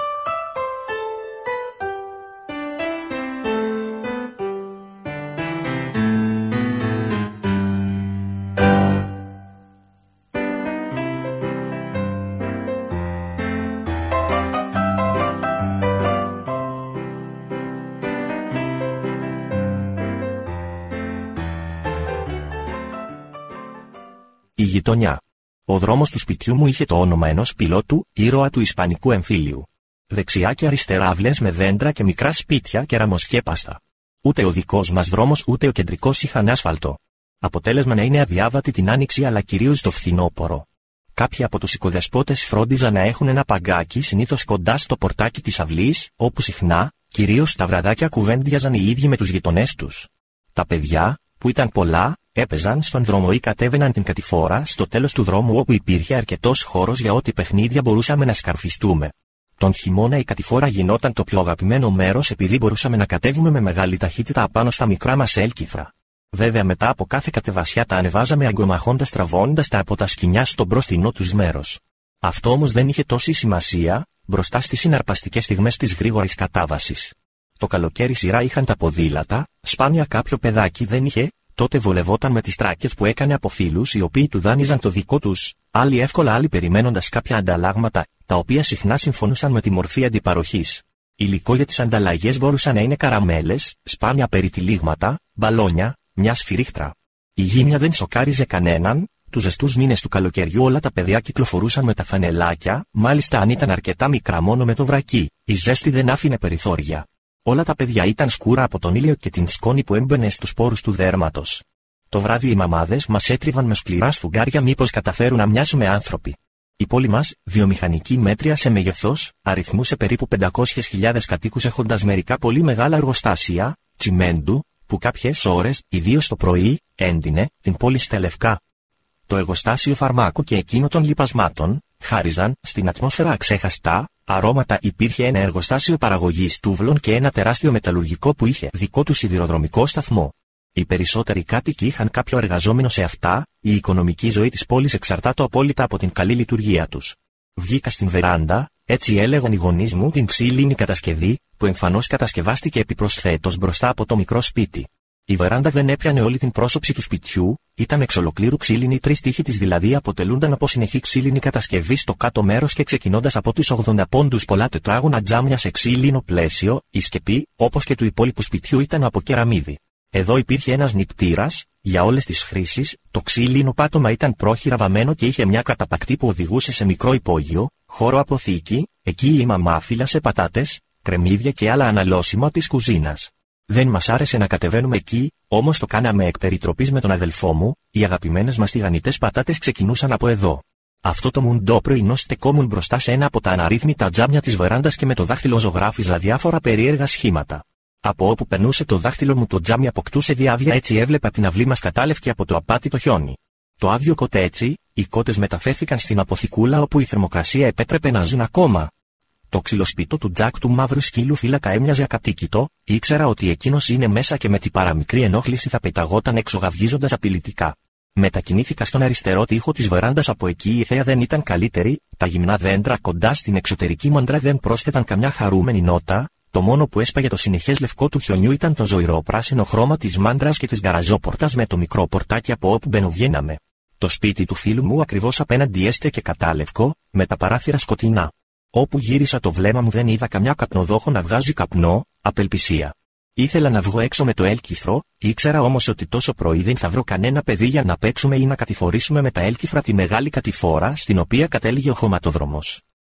A: Η γειτονιά. Ο δρόμος του σπιτιού μου είχε το όνομα ενός πιλότου, ήρωα του Ισπανικού εμφύλιου. Δεξιά και αριστερά αυλές με δέντρα και μικρά σπίτια κεραμοσκέπαστα. Ούτε ο δικός μας δρόμος ούτε ο κεντρικός είχαν άσφαλτο. Αποτέλεσμα να είναι αδιάβατη την άνοιξη αλλά κυρίως το φθινόπωρο. Κάποιοι από τους οικοδεσπότες φρόντιζαν να έχουν ένα παγκάκι συνήθως κοντά στο πορτάκι της αυλής, όπου συχνά, κυρίως τα βραδάκια κουβέντιαζαν οι ίδιοι με τους γειτονές τους. Τα παιδιά, που ήταν πολλά, έπαιζαν στον δρόμο ή κατέβαιναν την κατηφόρα στο τέλος του δρόμου όπου υπήρχε αρκετός χώρος για ό,τι παιχνίδια μπορούσαμε να σκαρφιστούμε. Τον χειμώνα η κατηφόρα γινόταν το πιο αγαπημένο μέρος επειδή μπορούσαμε να κατέβουμε με μεγάλη ταχύτητα απάνω στα μικρά μας έλκυθρα. Βέβαια μετά από κάθε κατεβασιά τα ανεβάζαμε αγκομαχώντας τραβώντας τα από τα σκοινιά στο μπροστινό τους μέρος. Αυτό όμως δεν είχε τόση σημασία, μπροστά στις συναρπαστικές στιγμές της γρήγορης κατάβασης. Το καλοκαίρι σειρά είχαν τα ποδήλατα, σπάνια κάποιο παιδάκι δεν είχε. Τότε βολευόταν με τις τράκες που έκανε από φίλους οι οποίοι του δάνειζαν το δικό τους, άλλοι εύκολα άλλοι περιμένοντας κάποια ανταλλάγματα, τα οποία συχνά συμφωνούσαν με τη μορφή αντιπαροχής. Υλικό για τις ανταλλαγές μπορούσαν να είναι καραμέλες, σπάνια περιτυλίγματα, μπαλόνια, μια σφυρίχτρα. Η γύμνια δεν σοκάριζε κανέναν, τους ζεστούς μήνες του καλοκαιριού όλα τα παιδιά κυκλοφορούσαν με τα φανελάκια, μάλιστα αν ήταν αρκετά μικρά μόνο με το βρακί, η ζέστη δεν άφηνε περιθώρια. Όλα τα παιδιά ήταν σκούρα από τον ήλιο και την σκόνη που έμπαινε στους πόρους του δέρματος. Το βράδυ οι μαμάδες μας έτριβαν με σκληρά σφουγγάρια μήπως καταφέρουν να μοιάσουμε άνθρωποι. Η πόλη μας, βιομηχανική μέτρια σε μέγεθος, αριθμούσε περίπου 500.000 κατοίκους έχοντας μερικά πολύ μεγάλα εργοστάσια, τσιμέντου, που κάποιες ώρες, ιδίως το πρωί, έντυνε την πόλη στα λευκά. Το εργοστάσιο φαρμάκου και εκείνο των λιπασμάτων, χάριζαν στην ατμόσφαιρα αξέχαστα αρώματα. Υπήρχε ένα εργοστάσιο παραγωγής τούβλων και ένα τεράστιο μεταλλουργικό που είχε δικό του σιδηροδρομικό σταθμό. Οι περισσότεροι κάτοικοι είχαν κάποιο εργαζόμενο σε αυτά, η οικονομική ζωή της πόλης εξαρτάται απόλυτα από την καλή λειτουργία τους. Βγήκα στην βεράντα, έτσι έλεγαν οι γονείς μου την ξύλινη κατασκευή, που εμφανώς κατασκευάστηκε επιπροσθέτως μπροστά από το μικρό σπίτι. Η βεράντα δεν έπιανε όλη την πρόσωψη του σπιτιού, ήταν εξ ολοκλήρου ξύλινη, τρεις τοίχοι της δηλαδή αποτελούνταν από συνεχή ξύλινη κατασκευή στο κάτω μέρος και ξεκινώντας από τους 80 πόντους πολλά τετράγωνα τζάμια σε ξύλινο πλαίσιο, η σκεπή, όπως και του υπόλοιπου σπιτιού ήταν από κεραμίδι. Εδώ υπήρχε ένας νηπτήρας, για όλες τις χρήσεις, το ξύλινο πάτωμα ήταν πρόχειρα βαμμένο και είχε μια καταπακτή που οδηγούσε σε μικρό υπόγειο, χώρο αποθήκη, εκεί η μαμά φύλασε πατάτες, κρεμμύδια και άλλα αναλώσιμα της κουζίνας. Δεν μας άρεσε να κατεβαίνουμε εκεί, όμως το κάναμε εκ περιτροπής με τον αδελφό μου, οι αγαπημένες μας τηγανιτές πατάτες ξεκινούσαν από εδώ. Αυτό το μουντό πρωινό στεκόμουν μπροστά σε ένα από τα αναρρύθμιτα τζάμια της βεράντας και με το δάχτυλο ζωγράφιζα διάφορα περίεργα σχήματα. Από όπου περνούσε το δάχτυλο μου το τζάμι αποκτούσε διάβια, έτσι έβλεπα την αυλή μας κατάλευκε από το απάτητο χιόνι. Το άδειο κοτέτσι, οι κότες μεταφέρθηκαν στην αποθηκούλα όπου η θερμοκρασία επέτρεπε να ζουν ακόμα. Το ξυλοσπίτο του Τζακ του μαύρου σκύλου φύλακα έμοιαζε ακατοίκητο, ήξερα ότι εκείνος είναι μέσα και με την παραμικρή ενόχληση θα πεταγόταν έξω γαυγίζοντας απειλητικά. Μετακινήθηκα στον αριστερό τοίχο της βεράντας, από εκεί η θέα δεν ήταν καλύτερη, τα γυμνά δέντρα κοντά στην εξωτερική μαντρά δεν πρόσθεταν καμιά χαρούμενη νότα, το μόνο που έσπαγε το συνεχές λευκό του χιονιού ήταν το ζωηρό πράσινο χρώμα της μάντρας και της γαραζόπορτας με το μικρό πορτάκι από όπου μπαινοβγαίναμε. Το σπίτι του φίλου μου ακριβώς απέναντι έστε και κατάλευκο, με τα παράθυρα σκοτεινά. Όπου γύρισα το βλέμμα μου δεν είδα καμιά καπνοδόχο να βγάζει καπνό, απελπισία. Ήθελα να βγω έξω με το έλκυθρο, ήξερα όμως ότι τόσο πρωί δεν θα βρω κανένα παιδί για να παίξουμε ή να κατηφορήσουμε με τα έλκυθρα τη μεγάλη κατηφόρα στην οποία κατέληγε ο χωματόδρομος.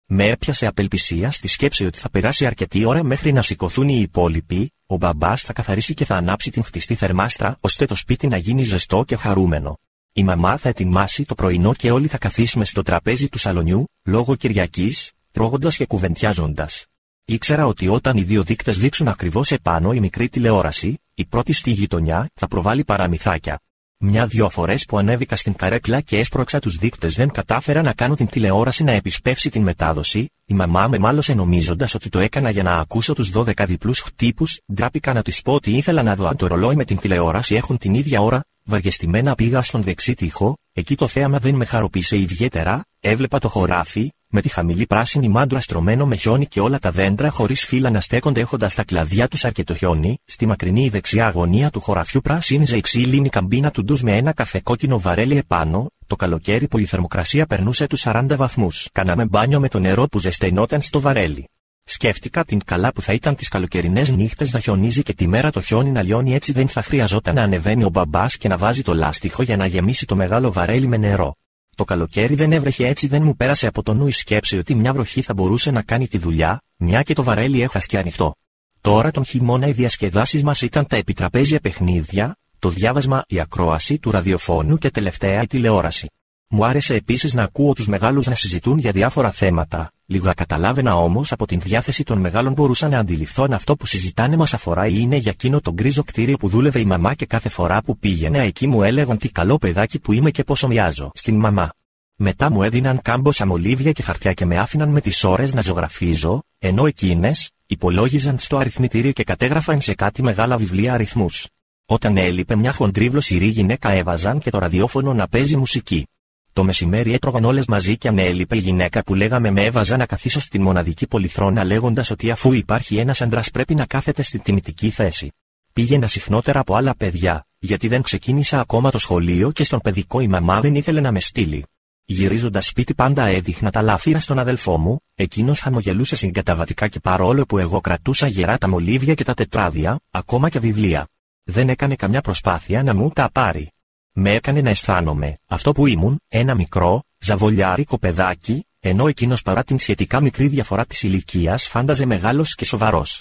A: Με έπιασε απελπισία στη σκέψη ότι θα περάσει αρκετή ώρα μέχρι να σηκωθούν οι υπόλοιποι, ο μπαμπάς θα καθαρίσει και θα ανάψει την χτιστή θερμάστρα ώστε το σπίτι να γίνει ζεστό και χαρούμενο. Η μαμά θα ετοιμάσει το πρωινό και όλοι θα καθίσουμε στο τραπέζι του σαλονιού, λόγω Κυριακής, τρώγοντας και κουβεντιάζοντας. Ήξερα ότι όταν οι δύο δείκτες δείξουν ακριβώς επάνω η μικρή τηλεόραση, η πρώτη στη γειτονιά θα προβάλλει παραμυθάκια. Μια-δυο φορές που ανέβηκα στην καρέκλα και έσπρωξα τους δείκτες δεν κατάφερα να κάνω την τηλεόραση να επισπεύσει την μετάδοση, η μαμά με μάλωσε νομίζοντας ότι το έκανα για να ακούσω τους 12 διπλούς χτύπους, ντράπηκα να της πω ότι ήθελα να δω αν το ρολόι με την τηλεόραση έχουν την ίδια ώρα, βαριεστημένα πήγα στον δεξί τοίχο, εκεί το θέαμα δεν με χαροποίησε ιδιαίτερα, έβλεπα το χωράφι, με τη χαμηλή πράσινη μάντρα στρωμένο με χιόνι και όλα τα δέντρα χωρίς φύλλα να στέκονται έχοντας τα κλαδιά τους αρκετό χιόνι, στη μακρινή δεξιά γωνία του χωραφιού πράσινιζε η ξύλινη καμπίνα του ντους με ένα καφεκόκκινο βαρέλι επάνω, το καλοκαίρι που η θερμοκρασία περνούσε τους 40 βαθμούς. Κάναμε μπάνιο με το νερό που ζεσθενόταν στο βαρέλι. Σκέφτηκα την καλά που θα ήταν τις καλοκαιρινές νύχτες να χιονίζει και τη μέρα το χιόνι να λιώνει, έτσι δεν θα χρειαζόταν να ανεβαίνει ο μπαμπάς και να βάζει το λάστιχο για να γεμίσει το μεγάλο βαρέλι με νερό. Το καλοκαίρι δεν έβρεχε, έτσι δεν μου πέρασε από το νου η σκέψη ότι μια βροχή θα μπορούσε να κάνει τη δουλειά, μια και το βαρέλι έχασκε ανοιχτό. Τώρα τον χειμώνα οι διασκεδάσεις μας ήταν τα επιτραπέζια παιχνίδια, το διάβασμα, η ακρόαση του ραδιοφώνου και τελευταία η τηλεόραση. Μου άρεσε επίσης να ακούω τους μεγάλους να συζητούν για διάφορα θέματα, λίγα καταλάβαινα όμως από την διάθεση των μεγάλων μπορούσα να αντιληφθώ αν αυτό που συζητάνε μας αφορά ή είναι για εκείνο το γκρίζο κτίριο που δούλευε η μαμά και κάθε φορά που πήγαινα εκεί μου έλεγαν τι καλό παιδάκι που είμαι και πόσο μοιάζω στην μαμά. Μετά μου έδιναν κάμποσα μολύβια και χαρτιά και με άφηναν με τις ώρες να ζωγραφίζω, ενώ εκείνες υπολόγιζαν στο αριθμητήριο και κατέγραφαν σε κάτι μεγάλα βιβλία αριθμούς. Όταν έλειπε μια χοντρή βλοσιρή γυναίκα έβαζαν και το ραδιόφωνο να παίζει μουσική. Το μεσημέρι έτρωγαν όλες μαζί και αν έλειπε η γυναίκα που λέγαμε με έβαζα να καθίσω στην μοναδική πολυθρόνα λέγοντας ότι αφού υπάρχει ένας άντρας πρέπει να κάθεται στην τιμητική θέση. Πήγαινα συχνότερα από άλλα παιδιά, γιατί δεν ξεκίνησα ακόμα το σχολείο και στον παιδικό η μαμά δεν ήθελε να με στείλει. Γυρίζοντας σπίτι πάντα έδειχνα τα λάφυρα στον αδελφό μου, εκείνος χαμογελούσε συγκαταβατικά και παρόλο που εγώ κρατούσα γερά τα μολύβια και τα τετράδια, ακόμα και βιβλία. Δεν έκανε καμιά προσπάθεια να μου τα πάρει. Με έκανε να αισθάνομαι, αυτό που ήμουν, ένα μικρό, ζαβολιάρικο παιδάκι, ενώ εκείνος παρά την σχετικά μικρή διαφορά της ηλικίας φάνταζε μεγάλος και σοβαρός.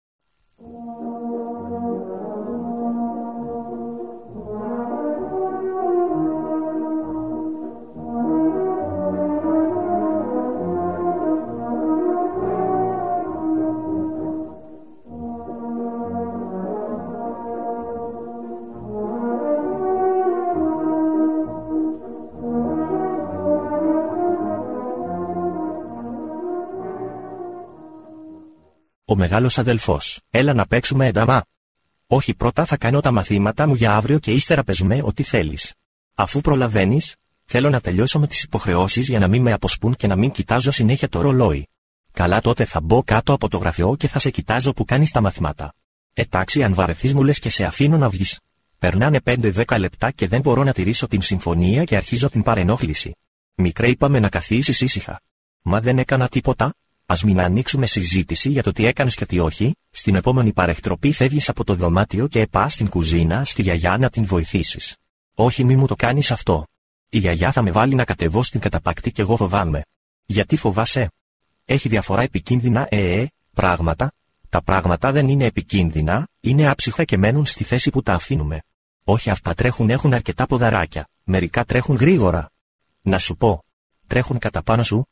A: Ο μεγάλος αδελφός, έλα να παίξουμε ενταμά. Όχι, πρώτα θα κάνω τα μαθήματα μου για αύριο και ύστερα παίζουμε ό,τι θέλεις. Αφού προλαβαίνεις, θέλω να τελειώσω με τις υποχρεώσεις για να μην με αποσπούν και να μην κοιτάζω συνέχεια το ρολόι. Καλά, τότε θα μπω κάτω από το γραφείο και θα σε κοιτάζω που κάνεις τα μαθήματα. Εντάξει, αν βαρεθείς μου λες και σε αφήνω να βγεις. Περνάνε 5-10 λεπτά και δεν μπορώ να τηρήσω την συμφωνία και αρχίζω την παρενόχληση. Μικρέ, είπαμε να καθίσεις ήσυχα. Μα δεν έκανα τίποτα. Ας μην ανοίξουμε συζήτηση για το τι έκανες και τι όχι, στην επόμενη παρεκτροπή φεύγεις από το δωμάτιο και πας στην κουζίνα στη γιαγιά να την βοηθήσεις. Όχι, μη μου το κάνεις αυτό. Η γιαγιά θα με βάλει να κατεβώ στην καταπακτή και εγώ φοβάμαι. Γιατί φοβάσαι? Έχει διαφορά επικίνδυνα πράγματα. Τα πράγματα δεν είναι επικίνδυνα, είναι άψυχα και μένουν στη θέση που τα αφήνουμε. Όχι, αυτά τρέχουν, έχουν αρκετά ποδαράκια, μερικά τρέχουν γρήγορα. Να σου πω, τρέχουν κατά πάνω σου?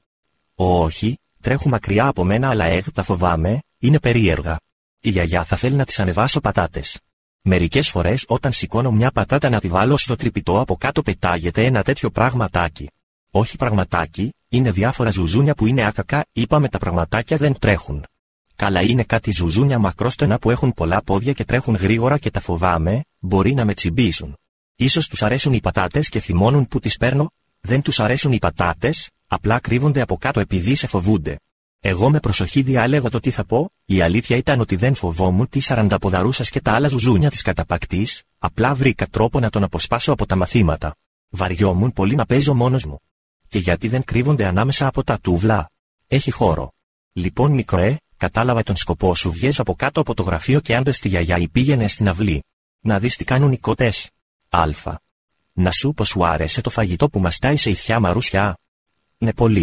A: Όχι. Τρέχουν μακριά από μένα, αλλά τα φοβάμαι, είναι περίεργα. Η γιαγιά θα θέλει να τις ανεβάσω πατάτες. Μερικές φορές όταν σηκώνω μια πατάτα να τη βάλω στο τρυπητό, από κάτω πετάγεται ένα τέτοιο πραγματάκι. Όχι πραγματάκι, είναι διάφορα ζουζούνια που είναι άκακα, είπαμε τα πραγματάκια δεν τρέχουν. Καλά, είναι κάτι ζουζούνια μακρόστενα που έχουν πολλά πόδια και τρέχουν γρήγορα και τα φοβάμαι, μπορεί να με τσιμπήσουν. Ίσως τους αρέσουν οι πατάτες και θυμώνουν που τις παίρνω. Δεν τους αρέσουν οι πατάτες, απλά κρύβονται από κάτω επειδή σε φοβούνται. Εγώ με προσοχή διάλεγα το τι θα πω, η αλήθεια ήταν ότι δεν φοβόμουν τη 40ποδαρούσας και τα άλλα ζουζούνια της καταπακτής, απλά βρήκα τρόπο να τον αποσπάσω από τα μαθήματα. Βαριόμουν πολύ να παίζω μόνος μου. Και γιατί δεν κρύβονται ανάμεσα από τα τούβλα? Έχει χώρο. Λοιπόν, μικρέ, κατάλαβα τον σκοπό σου, βγες από κάτω από το γραφείο και άντε στη γιαγιά ή πήγαινε στην αυλή. Να δεις τι κάνουν οι κότες. Να σου πω, σου άρεσε το φαγητό που μαστάει σε ηθιά μαρούσια? Ναι, πολύ.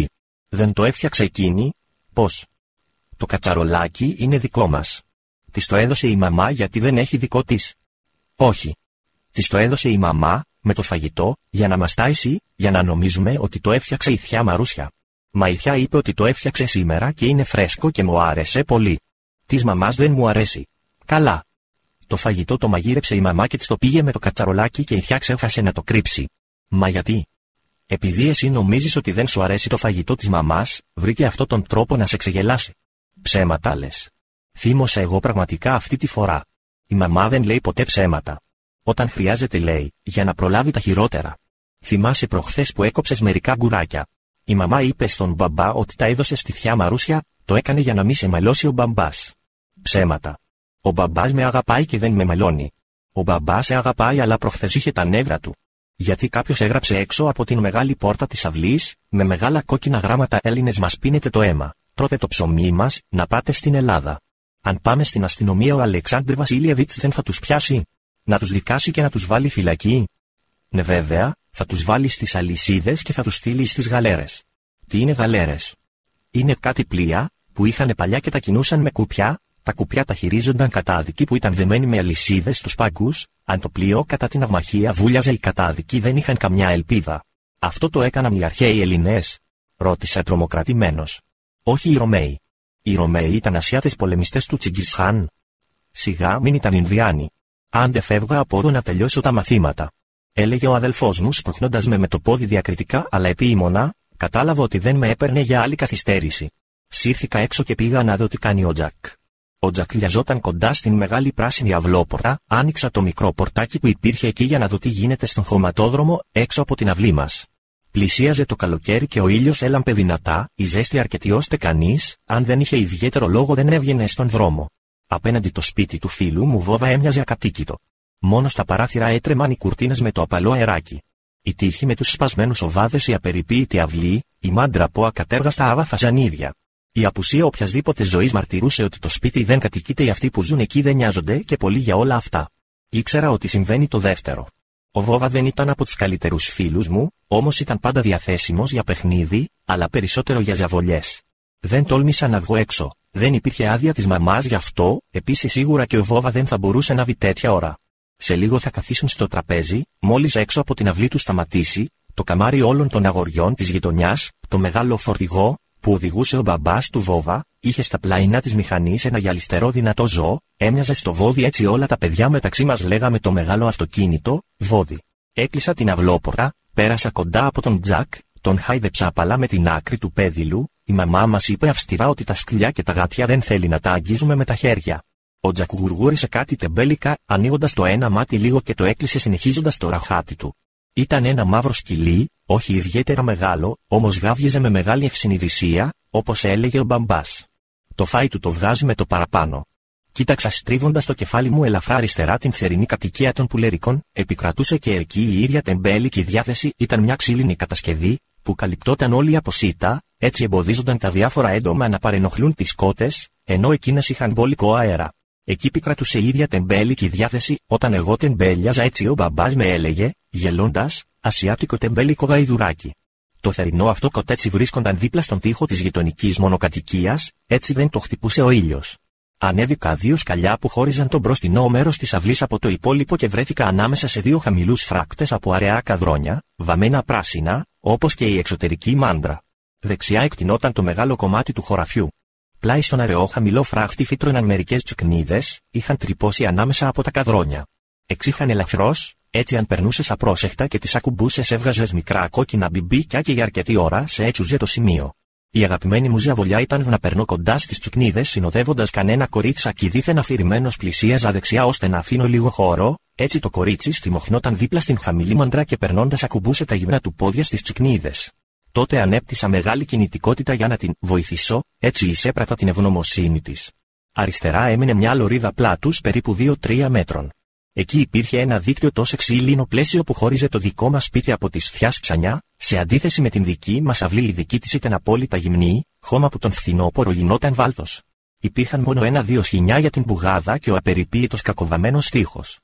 A: Δεν το έφτιαξε εκείνη, πώς? Το κατσαρολάκι είναι δικό μας. Της το έδωσε η μαμά γιατί δεν έχει δικό της. Όχι. Της το έδωσε η μαμά, με το φαγητό, για να μας ταΐσει, για να νομίζουμε ότι το έφτιαξε η θιά Μαρούσια. Μα η θιά είπε ότι το έφτιαξε σήμερα και είναι φρέσκο και μου άρεσε πολύ. Της μαμάς δεν μου αρέσει. Καλά. Το φαγητό το μαγείρεψε η μαμά και της το πήγε με το κατσαρολάκι και η θιά ξέχασε να το κρύψει. Μα γιατί? Επειδή εσύ νομίζεις ότι δεν σου αρέσει το φαγητό της μαμάς, βρήκε αυτόν τον τρόπο να σε ξεγελάσει. Ψέματα λες. Θύμωσα εγώ πραγματικά αυτή τη φορά. Η μαμά δεν λέει ποτέ ψέματα. Όταν χρειάζεται λέει, για να προλάβει τα χειρότερα. Θυμάσαι προχθές που έκοψες μερικά γκουράκια. Η μαμά είπε στον μπαμπά ότι τα έδωσε στη θιά Μαρούσια, το έκανε για να μη σε μαλώσει ο μπαμπάς. Ψέματα. Ο μπαμπάς με αγαπάει και δεν με μαλώνει. Ο μπαμπάς σε αγαπάει αλλά προχθές είχε τα νεύρα του. Γιατί κάποιος έγραψε έξω από την μεγάλη πόρτα της αυλής, με μεγάλα κόκκινα γράμματα Έλληνες μας πίνετε το αίμα, τρώτε το ψωμί μας, να πάτε στην Ελλάδα. Αν πάμε στην αστυνομία ο Αλεξάνδρ Βασίλιεβιτς δεν θα τους πιάσει. Να τους δικάσει και να τους βάλει φυλακή. Ναι βέβαια, θα τους βάλει στις αλυσίδες και θα τους στείλει στις γαλέρες. Τι είναι γαλέρες? Είναι κάτι πλοία, που είχαν παλιά και τα κινούσαν με κουπιά, τα κουπιά τα χειρίζονταν κατάδικοι που ήταν δεμένοι με αλυσίδες στους πάγκους, αν το πλοίο κατά την αυμαχία βούλιαζε οι κατάδικοι δεν είχαν καμιά ελπίδα. Αυτό το έκαναν οι αρχαίοι Ελληνές? Ρώτησε τρομοκρατημένος. Όχι οι Ρωμαίοι. Οι Ρωμαίοι ήταν Ασιάτες πολεμιστές του Τσιγκισχάν. Σιγά μην ήταν Ινδιάνοι. Άντε φεύγα από εδώ να τελειώσω τα μαθήματα. Έλεγε ο αδελφός μου σπουχνώντας με το πόδι διακριτικά αλλά επίμονα, κατάλαβα ότι δεν με έπαιρνε για άλλη καθυστέρηση. Σύρθηκα έξω και πήγα να δω τι κάνει ο Τζακ. Ο Τζακ λιαζόταν κοντά στην μεγάλη πράσινη αυλόπορτα, άνοιξα το μικρό πορτάκι που υπήρχε εκεί για να δω τι γίνεται στον χωματόδρομο έξω από την αυλή μας. Πλησίαζε το καλοκαίρι και ο ήλιος έλαμπε δυνατά, η ζέστη αρκετή ώστε κανείς, αν δεν είχε ιδιαίτερο λόγο δεν έβγαινε στον δρόμο. Απέναντι το σπίτι του φίλου μου βόβα έμοιαζε ακατοίκητο. Μόνο στα παράθυρα έτρεμαν οι κουρτίνες με το απαλό αεράκι. Η τύχη με τους σπασμένους οβάδες, η απεριποίητη αυλή, η μάντρα από ακατέργαστα άβαφα ζανίδια. Η απουσία οποιασδήποτε ζωής μαρτυρούσε ότι το σπίτι δεν κατοικείται, οι αυτοί που ζουν εκεί δεν νοιάζονται και πολύ για όλα αυτά. Ήξερα ότι συμβαίνει το δεύτερο. Ο Βόβα δεν ήταν από τους καλύτερους φίλους μου, όμως ήταν πάντα διαθέσιμος για παιχνίδι, αλλά περισσότερο για ζαβολιές. Δεν τόλμησα να βγω έξω, δεν υπήρχε άδεια της μαμάς γι' αυτό, επίσης σίγουρα και ο Βόβα δεν θα μπορούσε να βγει τέτοια ώρα. Σε λίγο θα καθίσουν στο τραπέζι, μόλις έξω από την αυλή του σταματήσει, το καμάρι όλων των αγοριών της γειτονιάς, το μεγάλο φορτηγό, που οδηγούσε ο μπαμπάς του Βόβα, είχε στα πλαϊνά της μηχανής ένα γυαλιστερό δυνατό ζώο, έμοιαζε στο βόδι έτσι όλα τα παιδιά μεταξύ μας λέγαμε το μεγάλο αυτοκίνητο, βόδι. Έκλεισα την αυλόπορτα, πέρασα κοντά από τον Τζακ, τον χάιδεψα απαλά με την άκρη του πέδιλου, η μαμά μας είπε αυστηρά ότι τα σκυλιά και τα γάτια δεν θέλει να τα αγγίζουμε με τα χέρια. Ο Τζακ γουργούρισε κάτι τεμπέλικα, ανοίγοντας το ένα μάτι λίγο και το έκλεισε συνεχίζοντας το ραχάτι του. Ήταν ένα μαύρο σκυλί, όχι ιδιαίτερα μεγάλο, όμως γάβγιζε με μεγάλη ευσυνειδησία, όπως έλεγε ο μπαμπάς. Το φάι του το βγάζει με το παραπάνω. Κοίταξα στρίβοντας το κεφάλι μου ελαφρά αριστερά την θερινή κατοικία των πουλερικών, επικρατούσε και εκεί η ίδια τεμπέλικη διάθεση, ήταν μια ξύλινη κατασκευή, που καλυπτόταν όλη από σίτα, έτσι εμποδίζονταν τα διάφορα έντομα να παρενοχλούν τις κότες, ενώ εκείνες είχαν μπόλικο αέρα. Εκεί επικρατούσε η ίδια τεμπέλικη διάθεση, όταν εγώ τεμπέλιαζα έτσι ο μπαμπάς με έλεγε, γελώντας, ασιάτικο τεμπέλικο γαϊδουράκι. Το θερινό αυτό κοτέτσι βρίσκονταν δίπλα στον τοίχο της γειτονικής μονοκατοικίας, έτσι δεν το χτυπούσε ο ήλιος. Ανέβηκα δύο σκαλιά που χώριζαν το μπροστινό μέρος της αυλής από το υπόλοιπο και βρέθηκα ανάμεσα σε δύο χαμηλούς φράκτες από αραιά καδρόνια, βαμμένα πράσινα, όπως και η εξωτερική μάντρα. Δεξιά εκτινόταν το μεγάλο κομμάτι του χωραφιού. Πλάι στον αραιό χαμηλό φράχτη φύτρωναν μερικές τσουκνίδες, είχαν τρυπώσει ανάμεσα από τα καδρόνια. Εξήχαν ελαφρώς, έτσι αν περνούσες απρόσεχτα και τις ακουμπούσες έβγαζες μικρά κόκκινα μπιμπίκια και για αρκετή ώρα σε έτσουζε το σημείο. Η αγαπημένη μου ζαβολιά ήταν να περνώ κοντά στις τσουκνίδες συνοδεύοντας κανένα κορίτσακι δίθεν αφηρημένος, πλησίαζα δεξιά ώστε να αφήνω λίγο χώρο, έτσι το κορίτσι στριμωχνόταν δίπλα στην χαμηλή μαντρά και περνώντας ακουμπούσε τα γυμνά του πόδια στις τσουκνίδες. Τότε ανέπτυσα μεγάλη κινητικότητα για να την βοηθήσω, έτσι εισέπρατα την ευγνωμοσύνη της. Αριστερά έμεινε μια λωρίδα πλάτους περίπου 2-3 μέτρων. Εκεί υπήρχε ένα δίκτυο τόσο ξύλινο πλαίσιο που χώριζε το δικό μας σπίτι από τη θιάς ξανιά, σε αντίθεση με την δική μας αυλή. Η δική της ήταν απόλυτα γυμνή, χώμα που τον φθινόπορο γινόταν βάλτος. Υπήρχαν μόνο 1-2 σχοινιά για την μπουγάδα και ο απεριποίητος κακοβαμμένος τοίχος.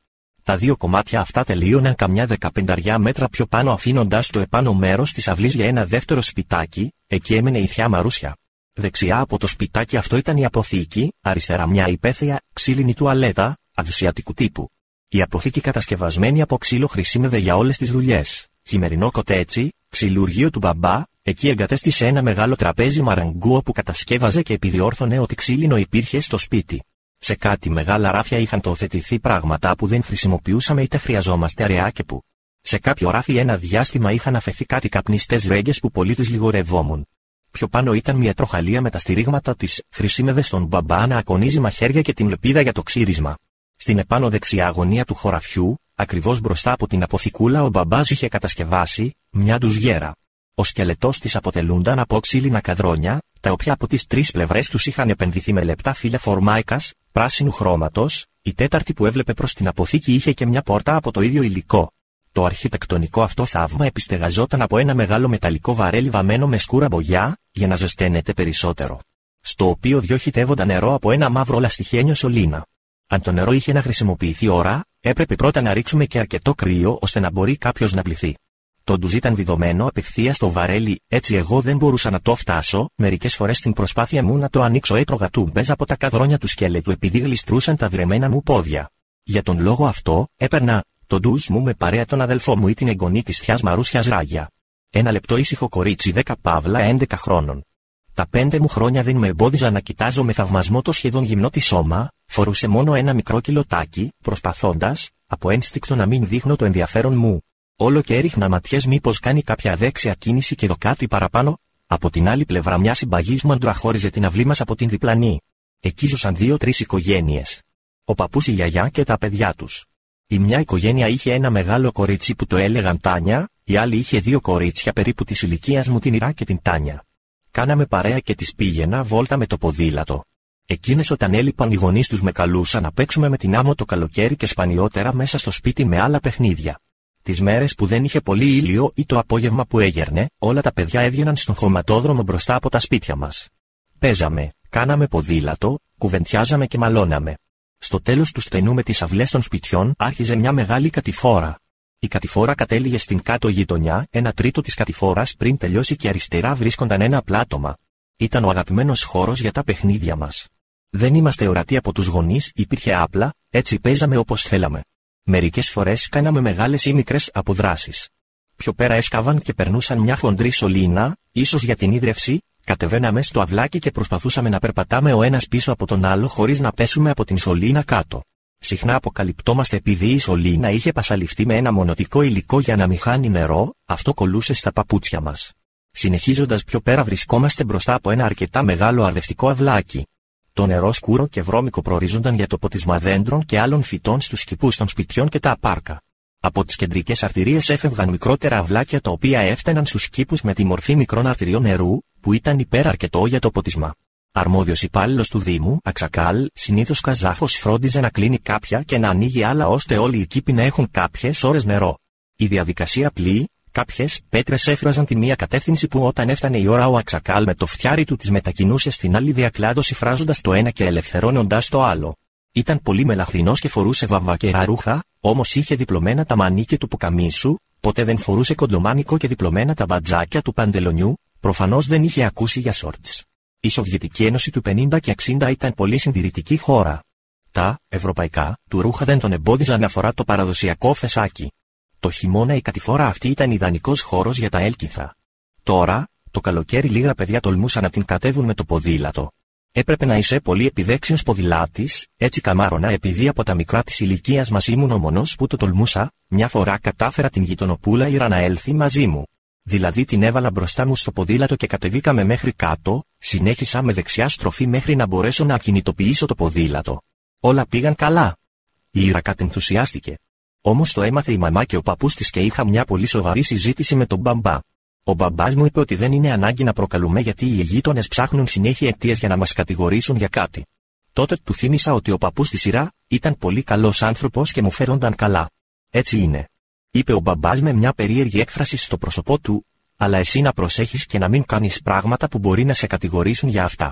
A: Τα δύο κομμάτια αυτά τελείωναν καμιά 15 μέτρα πιο πάνω, αφήνοντας το επάνω μέρος της αυλής για ένα δεύτερο σπιτάκι. Εκεί έμενε η θεία Μαρούσια. Δεξιά από το σπιτάκι αυτό ήταν η αποθήκη, αριστερά μια υπαίθεια, ξύλινη τουαλέτα, ασιατικού τύπου. Η αποθήκη, κατασκευασμένη από ξύλο, χρησιμεύε για όλες τις δουλειές. Χειμερινό κοτέτσι, ξυλουργείο του μπαμπά. Εκεί εγκατέστησε ένα μεγάλο τραπέζι μαραγκούο που κατασκεύαζε και επιδιόρθωνε ότι ξύλινο υπήρχε στο σπίτι. Σε κάτι μεγάλα ράφια είχαν τοποθετηθεί πράγματα που δεν χρησιμοποιούσαμε είτε χρειαζόμαστε αραιά και που. Σε κάποιο ράφι ένα διάστημα είχαν αφαιθεί κάτι καπνιστές ρέγγες που πολύ τις λιγορευόμουν. Πιο πάνω ήταν μια τροχαλία με τα στηρίγματα της, χρησιμεύε στον μπαμπά να ακονίζει μαχαίρια και την λεπίδα για το ξύρισμα. Στην επάνω δεξιά γωνία του χωραφιού, ακριβώς μπροστά από την αποθηκούλα, ο μπαμπάς είχε κατασκευάσει μια ντουζιέρα. Ο σκελετός της αποτελούνταν από ξύλινα καδρόνια, τα οποία από τις τρεις πλευρές τους είχαν επενδυθεί με λεπτά φύλλα φορμάικας, πράσινου χρώματος. Η τέταρτη που έβλεπε προς την αποθήκη είχε και μια πόρτα από το ίδιο υλικό. Το αρχιτεκτονικό αυτό θαύμα επιστεγαζόταν από ένα μεγάλο μεταλλικό βαρέλι βαμμένο με σκούρα μπογιά, για να ζεσταίνεται περισσότερο. Στο οποίο διοχετεύονταν νερό από ένα μαύρο λαστιχένιο σωλήνα. Αν το νερό είχε να χρησιμοποιηθεί ώρα, έπρεπε πρώτα να ρίξουμε και αρκετό κρύο ώστε να μπορεί κάποιος να πληθεί. Το ντουζ ήταν βιδωμένο απευθείας στο βαρέλι, έτσι εγώ δεν μπορούσα να το φτάσω. Μερικές φορές στην προσπάθεια μου να το ανοίξω έτρωγα τούμπες από τα καδρόνια του σκέλετου επειδή γλιστρούσαν τα βρεμένα μου πόδια. Για τον λόγο αυτό, έπαιρνα το ντουζ μου με παρέα τον αδελφό μου ή την εγγονή της θειάς Μαρούσιας Ράγια. Ένα λεπτό ήσυχο κορίτσι 10-11 χρόνων. Τα 5 μου χρόνια δεν με εμπόδιζαν να κοιτάζω με θαυμασμό το σχεδόν γυμνό της σώμα. Φορούσε μόνο ένα μικρό κιλοτάκι, προσπαθώντας, από ένστικτο, να μην δείχνω το ενδιαφέρον μου. Όλο και έριχνα ματιές μήπως κάνει κάποια αδέξια κίνηση και δω κάτι παραπάνω. Από την άλλη πλευρά μια συμπαγής μου αντραχώριζε την αυλή μας από την διπλανή. Εκεί ζούσαν 2-3 οικογένειες. Ο παππούς, η γιαγιά και τα παιδιά τους. Η μια οικογένεια είχε ένα μεγάλο κορίτσι που το έλεγαν Τάνια, η άλλη είχε 2 κορίτσια περίπου της ηλικίας μου, την Ηρά και την Τάνια. Κάναμε παρέα και τις πήγαινα βόλτα με το ποδήλατο. Εκείνες όταν έλειπαν οι γονείς τους με καλούσαν να παίξουμε με την άμμο το καλοκαίρι και σπανιότερα μέσα στο σπίτι με άλλα παιχνίδια. Τις μέρες που δεν είχε πολύ ήλιο ή το απόγευμα που έγερνε, όλα τα παιδιά έβγαιναν στον χωματόδρομο μπροστά από τα σπίτια μας. Παίζαμε, κάναμε ποδήλατο, κουβεντιάζαμε και μαλώναμε. Στο τέλος του στενού με τις αυλές των σπιτιών άρχιζε μια μεγάλη κατηφόρα. Η κατηφόρα κατέληγε στην κάτω γειτονιά, 1/3 της κατηφόρας πριν τελειώσει και αριστερά βρίσκονταν ένα πλάτωμα. Ήταν ο αγαπημένος χώρος για τα παιχνίδια μας. Δεν είμαστε ορατοί από τους γονείς, υπήρχε άπλα, έτσι παίζαμε όπως θέλαμε. Μερικές φορές κάναμε μεγάλες ή μικρές αποδράσεις. Πιο πέρα έσκαβαν και περνούσαν μια χοντρή σωλήνα, ίσως για την ίδρυυση, κατεβαίναμε στο αυλάκι και προσπαθούσαμε να περπατάμε ο ένας πίσω από τον άλλο χωρίς να πέσουμε από την σωλήνα κάτω. Συχνά αποκαλυπτόμαστε επειδή η σωλήνα είχε πασαλιφτεί με ένα μονοτικό υλικό για να μην χάνει νερό, αυτό κολούσε στα παπούτσια μας. Συνεχίζοντας πιο πέρα βρισκόμαστε μπροστά από ένα αρκετά μεγάλο αρδευτικό αυλάκι. Το νερό σκούρο και βρώμικο προορίζονταν για το ποτισμα δέντρων και άλλων φυτών στους κηπούς των σπιτιών και τα πάρκα. Από τις κεντρικές αρτηρίες έφευγαν μικρότερα αυλάκια τα οποία έφταναν στους κήπους με τη μορφή μικρών αρτηριών νερού, που ήταν υπεραρκετό για το ποτισμα. Αρμόδιος υπάλληλος του Δήμου, Αξακάλ, συνήθως Καζάχος, φρόντιζε να κλείνει κάποια και να ανοίγει άλλα ώστε όλοι οι κήποι να έχουν κάποιες ώρες νερό. Η διαδικασία απλή. Κάποιες πέτρες έφραζαν τη μία κατεύθυνση που όταν έφτανε η ώρα ο Αξακάλ με το φτιάρι του τις μετακινούσε στην άλλη διακλάδωση φράζοντας το ένα και ελευθερώνοντας το άλλο. Ήταν πολύ μελαχρινός και φορούσε βαμβακερά ρούχα, όμως είχε διπλωμένα τα μανίκια του πουκαμίσου, ποτέ δεν φορούσε κοντομάνικο και διπλωμένα τα μπατζάκια του παντελονιού, προφανώς δεν είχε ακούσει για σόρτς. Η Σοβιετική Ένωση του 50 και 60 ήταν πολύ συντηρητική χώρα. Τα ευρωπαϊκά του ρούχα δεν τον εμπόδιζαν να φορά το παραδοσιακό φεσάκι. Το χειμώνα η κατηφόρα αυτή ήταν ιδανικός χώρος για τα έλκυθα. Τώρα, το καλοκαίρι λίγα παιδιά τολμούσαν να την κατέβουν με το ποδήλατο. Έπρεπε να είσαι πολύ επιδέξιος ποδηλάτης, έτσι καμάρωνα επειδή από τα μικρά της ηλικίας μας ήμουν ο μόνος που το τολμούσα. Μια φορά κατάφερα την γειτονοπούλα Ήρα να έλθει μαζί μου. Δηλαδή την έβαλα μπροστά μου στο ποδήλατο και κατεβήκαμε μέχρι κάτω, συνέχισα με δεξιά στροφή μέχρι να μπορέσω να ακινητοποιήσω το ποδήλατο. Όλα πήγαν καλά. Η Ήρα κατενθουσιάστηκε. Όμως το έμαθε η μαμά και ο παππούς της και είχα μια πολύ σοβαρή συζήτηση με τον μπαμπά. Ο μπαμπάς μου είπε ότι δεν είναι ανάγκη να προκαλούμε γιατί οι γείτονες ψάχνουν συνέχεια αιτίες για να μας κατηγορήσουν για κάτι. Τότε του θύμισα ότι ο παππούς της Ήρα ήταν πολύ καλός άνθρωπος και μου φέρονταν καλά. Έτσι είναι. Είπε ο μπαμπάς με μια περίεργη έκφραση στο πρόσωπό του, αλλά εσύ να προσέχεις και να μην κάνεις πράγματα που μπορεί να σε κατηγορήσουν για αυτά.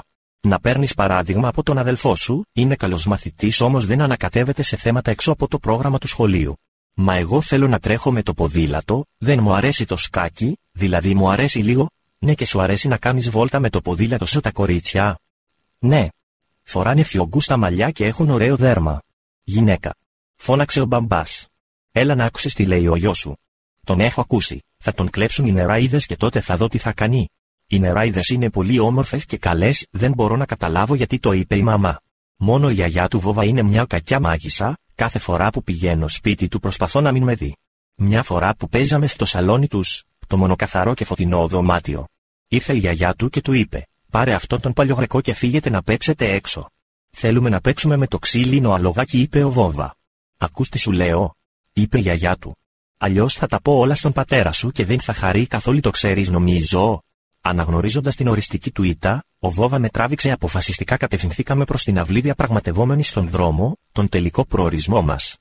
A: Να παίρνεις παράδειγμα από τον αδελφό σου, είναι καλός μαθητής όμως δεν ανακατεύεται σε θέματα έξω από το πρόγραμμα του σχολείου. Μα εγώ θέλω να τρέχω με το ποδήλατο, δεν μου αρέσει το σκάκι, δηλαδή μου αρέσει λίγο. Ναι, και σου αρέσει να κάνεις βόλτα με το ποδήλατο σου τα κορίτσια? Ναι. Φοράνε φιόγκου μαλλιά και έχουν ωραίο δέρμα. Γυναίκα. Φώναξε ο μπαμπάς. Έλα να άκουσες τι λέει ο γιος σου. Τον έχω ακούσει, θα τον κλέψουν οι νεράιδες και τότε θα δω τι θα κάνει. Οι νεράιδες είναι πολύ όμορφες και καλές, δεν μπορώ να καταλάβω γιατί το είπε η μαμά. Μόνο η γιαγιά του Βόβα είναι μια κακιά μάγισσα, κάθε φορά που πηγαίνω σπίτι του προσπαθώ να μην με δει. Μια φορά που παίζαμε στο σαλόνι τους, το μονοκαθαρό και φωτεινό δωμάτιο. Ήρθε η γιαγιά του και του είπε: πάρε αυτόν τον παλιογρεκό και φύγετε να παίξετε έξω. Θέλουμε να παίξουμε με το ξύλινο αλογάκι, είπε ο Βόβα. Ακούς τι σου λέω, είπε η γιαγιά του. Αλλιώς θα τα πω όλα στον πατέρα σου και δεν θα χαρεί καθόλου, το ξέρεις νομίζω. Αναγνωρίζοντας την οριστική του ήττα, ο Βόβα με τράβηξε αποφασιστικά. Κατευθυνθήκαμε προς την αυλή διαπραγματευόμενοι στον δρόμο, τον τελικό προορισμό μας.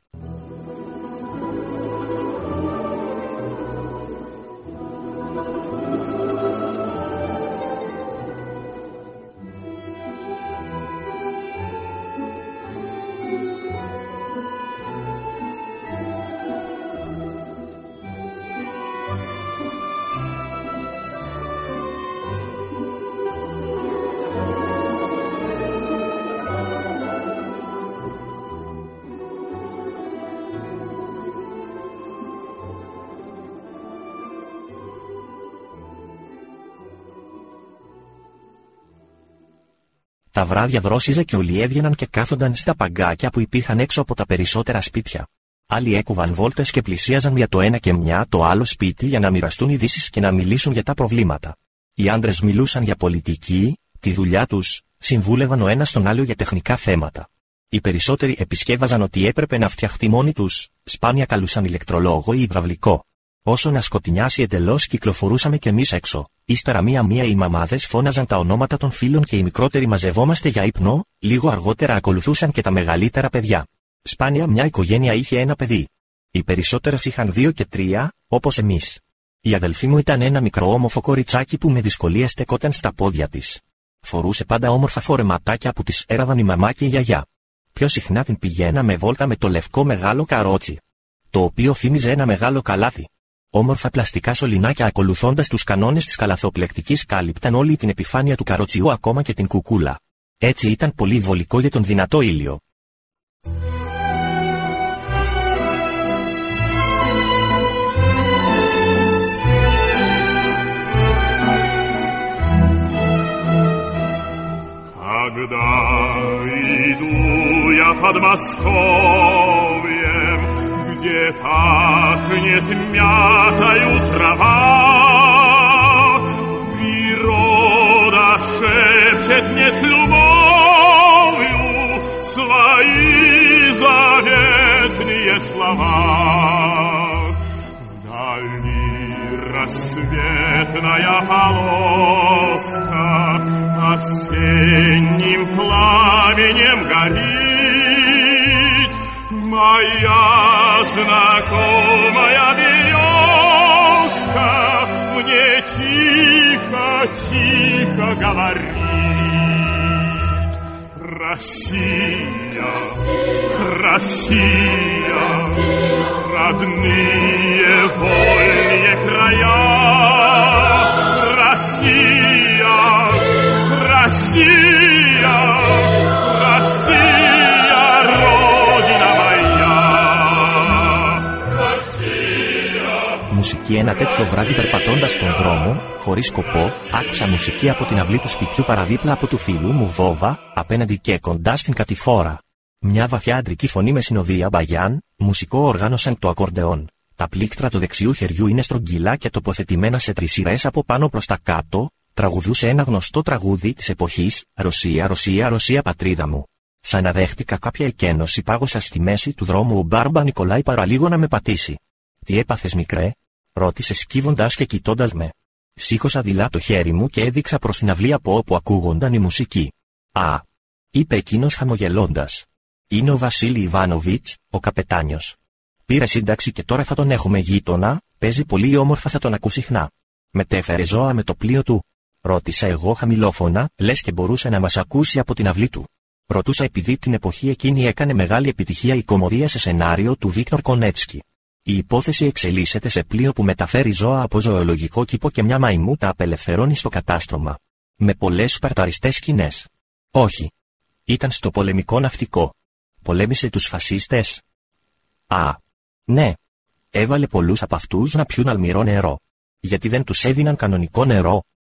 A: Τα βράδια δρόσιζε και όλοι έβγαιναν και κάθονταν στα παγκάκια που υπήρχαν έξω από τα περισσότερα σπίτια. Άλλοι έκουβαν βόλτες και πλησίαζαν για το ένα και μια το άλλο σπίτι για να μοιραστούν ειδήσεις και να μιλήσουν για τα προβλήματα. Οι άντρες μιλούσαν για πολιτική, τη δουλειά τους, συμβούλευαν ο ένας τον άλλο για τεχνικά θέματα. Οι περισσότεροι επισκέβαζαν ότι έπρεπε να φτιαχτεί μόνοι τους, σπάνια καλούσαν ηλεκτρολόγο ή υδραυλικό. Όσο να σκοτεινιάσει εντελώς κυκλοφορούσαμε κι εμείς έξω. Ύστερα μία-μία οι μαμάδες φώναζαν τα ονόματα των φίλων και οι μικρότεροι μαζευόμαστε για ύπνο, λίγο αργότερα ακολουθούσαν και τα μεγαλύτερα παιδιά. Σπάνια μια οικογένεια είχε ένα παιδί. Οι περισσότερες είχαν 2 και 3, όπως εμείς. Η αδελφή μου ήταν ένα μικρό όμορφο κοριτσάκι που με δυσκολία στεκόταν στα πόδια της. Φορούσε πάντα όμορφα φορεματάκια που της έραβαν η μαμά και η γιαγιά. Πιο συχνά την πηγαίναμε βόλτα με το λευκό μεγάλο καρότσι, το οποίο θύμιζε ένα μεγάλο καλάθι. Όμορφα πλαστικά σωληνάκια ακολουθώντας τους κανόνες της καλαθοπλεκτικής κάλυπταν όλη την επιφάνεια του καροτσιού, ακόμα και την κουκούλα. Έτσι ήταν πολύ βολικό για τον δυνατό ήλιο.
B: Когда иду я под Москвою, где пахнет мятою трава, природа шепчет мне с любовью свои заветные слова. Вдали рассветная полоска осенним пламенем горит, моя знакомая березка мне тихо-тихо говорит: Россия, Россия, родные вольные края, Россия, Россия, Россия, Родина моя.
A: Μουσική. Ένα τέτοιο βράδυ περπατώντας στον δρόμο, χωρίς σκοπό, άκουσα μουσική από την αυλή του σπιτιού παραδίπλα από του φίλου μου Βόβα, απέναντι και κοντά στην κατηφόρα. Μια βαθιά αντρική φωνή με συνοδεία μπαγιάν, μουσικό όργανο σαν το ακορντεόν. Τα πλήκτρα του δεξιού χεριού είναι στρογγυλά και τοποθετημένα σε τρισιρές από πάνω προς τα κάτω. Τραγουδούσε ένα γνωστό τραγούδι της εποχής, «Ρωσία, Ρωσία, Ρωσία, πατρίδα μου». Σαν να δέχτηκα κάποια εκένωση, πάγωσα στη μέση του δρόμου ο Μπάρμπα Νικολάη παραλίγο να με πατήσει. «Τι έπαθες, μικρέ?» ρώτησε σκύβοντας και κοιτώντας με. Σήκωσα δειλά το χέρι μου και έδειξα προς την αυλή από όπου ακούγονταν η μουσική. «Α», είπε εκείνος χαμογελώντας. «Είναι ο Βασίλη Ιβάνοβιτς, ο καπετάνιος. Πήρε σύνταξη και τώρα θα τον έχουμε γείτονα, παίζει πολύ όμορφα, θα τον ακού συχνά. Μετέφερε ζώα με το πλοίο του». Ρώτησα εγώ χαμηλόφωνα, λες και μπορούσε να μας ακούσει από την αυλή του. Ρωτούσα επειδή την εποχή εκείνη έκανε μεγάλη επιτυχία η κομμωδία σε σενάριο του Βίκτορ Κονέτσκι. Η υπόθεση εξελίσσεται σε πλοίο που μεταφέρει ζώα από ζωολογικό κήπο και μια μαϊμού τα απελευθερώνει στο κατάστρωμα. Με πολλές σπαρταριστές σκηνές. Όχι. Ήταν στο πολεμικό ναυτικό. Πολέμησε τους φασίστες. Α. Ναι. Έβαλε πολλούς από αυτούς να πιούν αλμυρό νερό. Γιατί δεν τους έδιναν κανονικό νερό.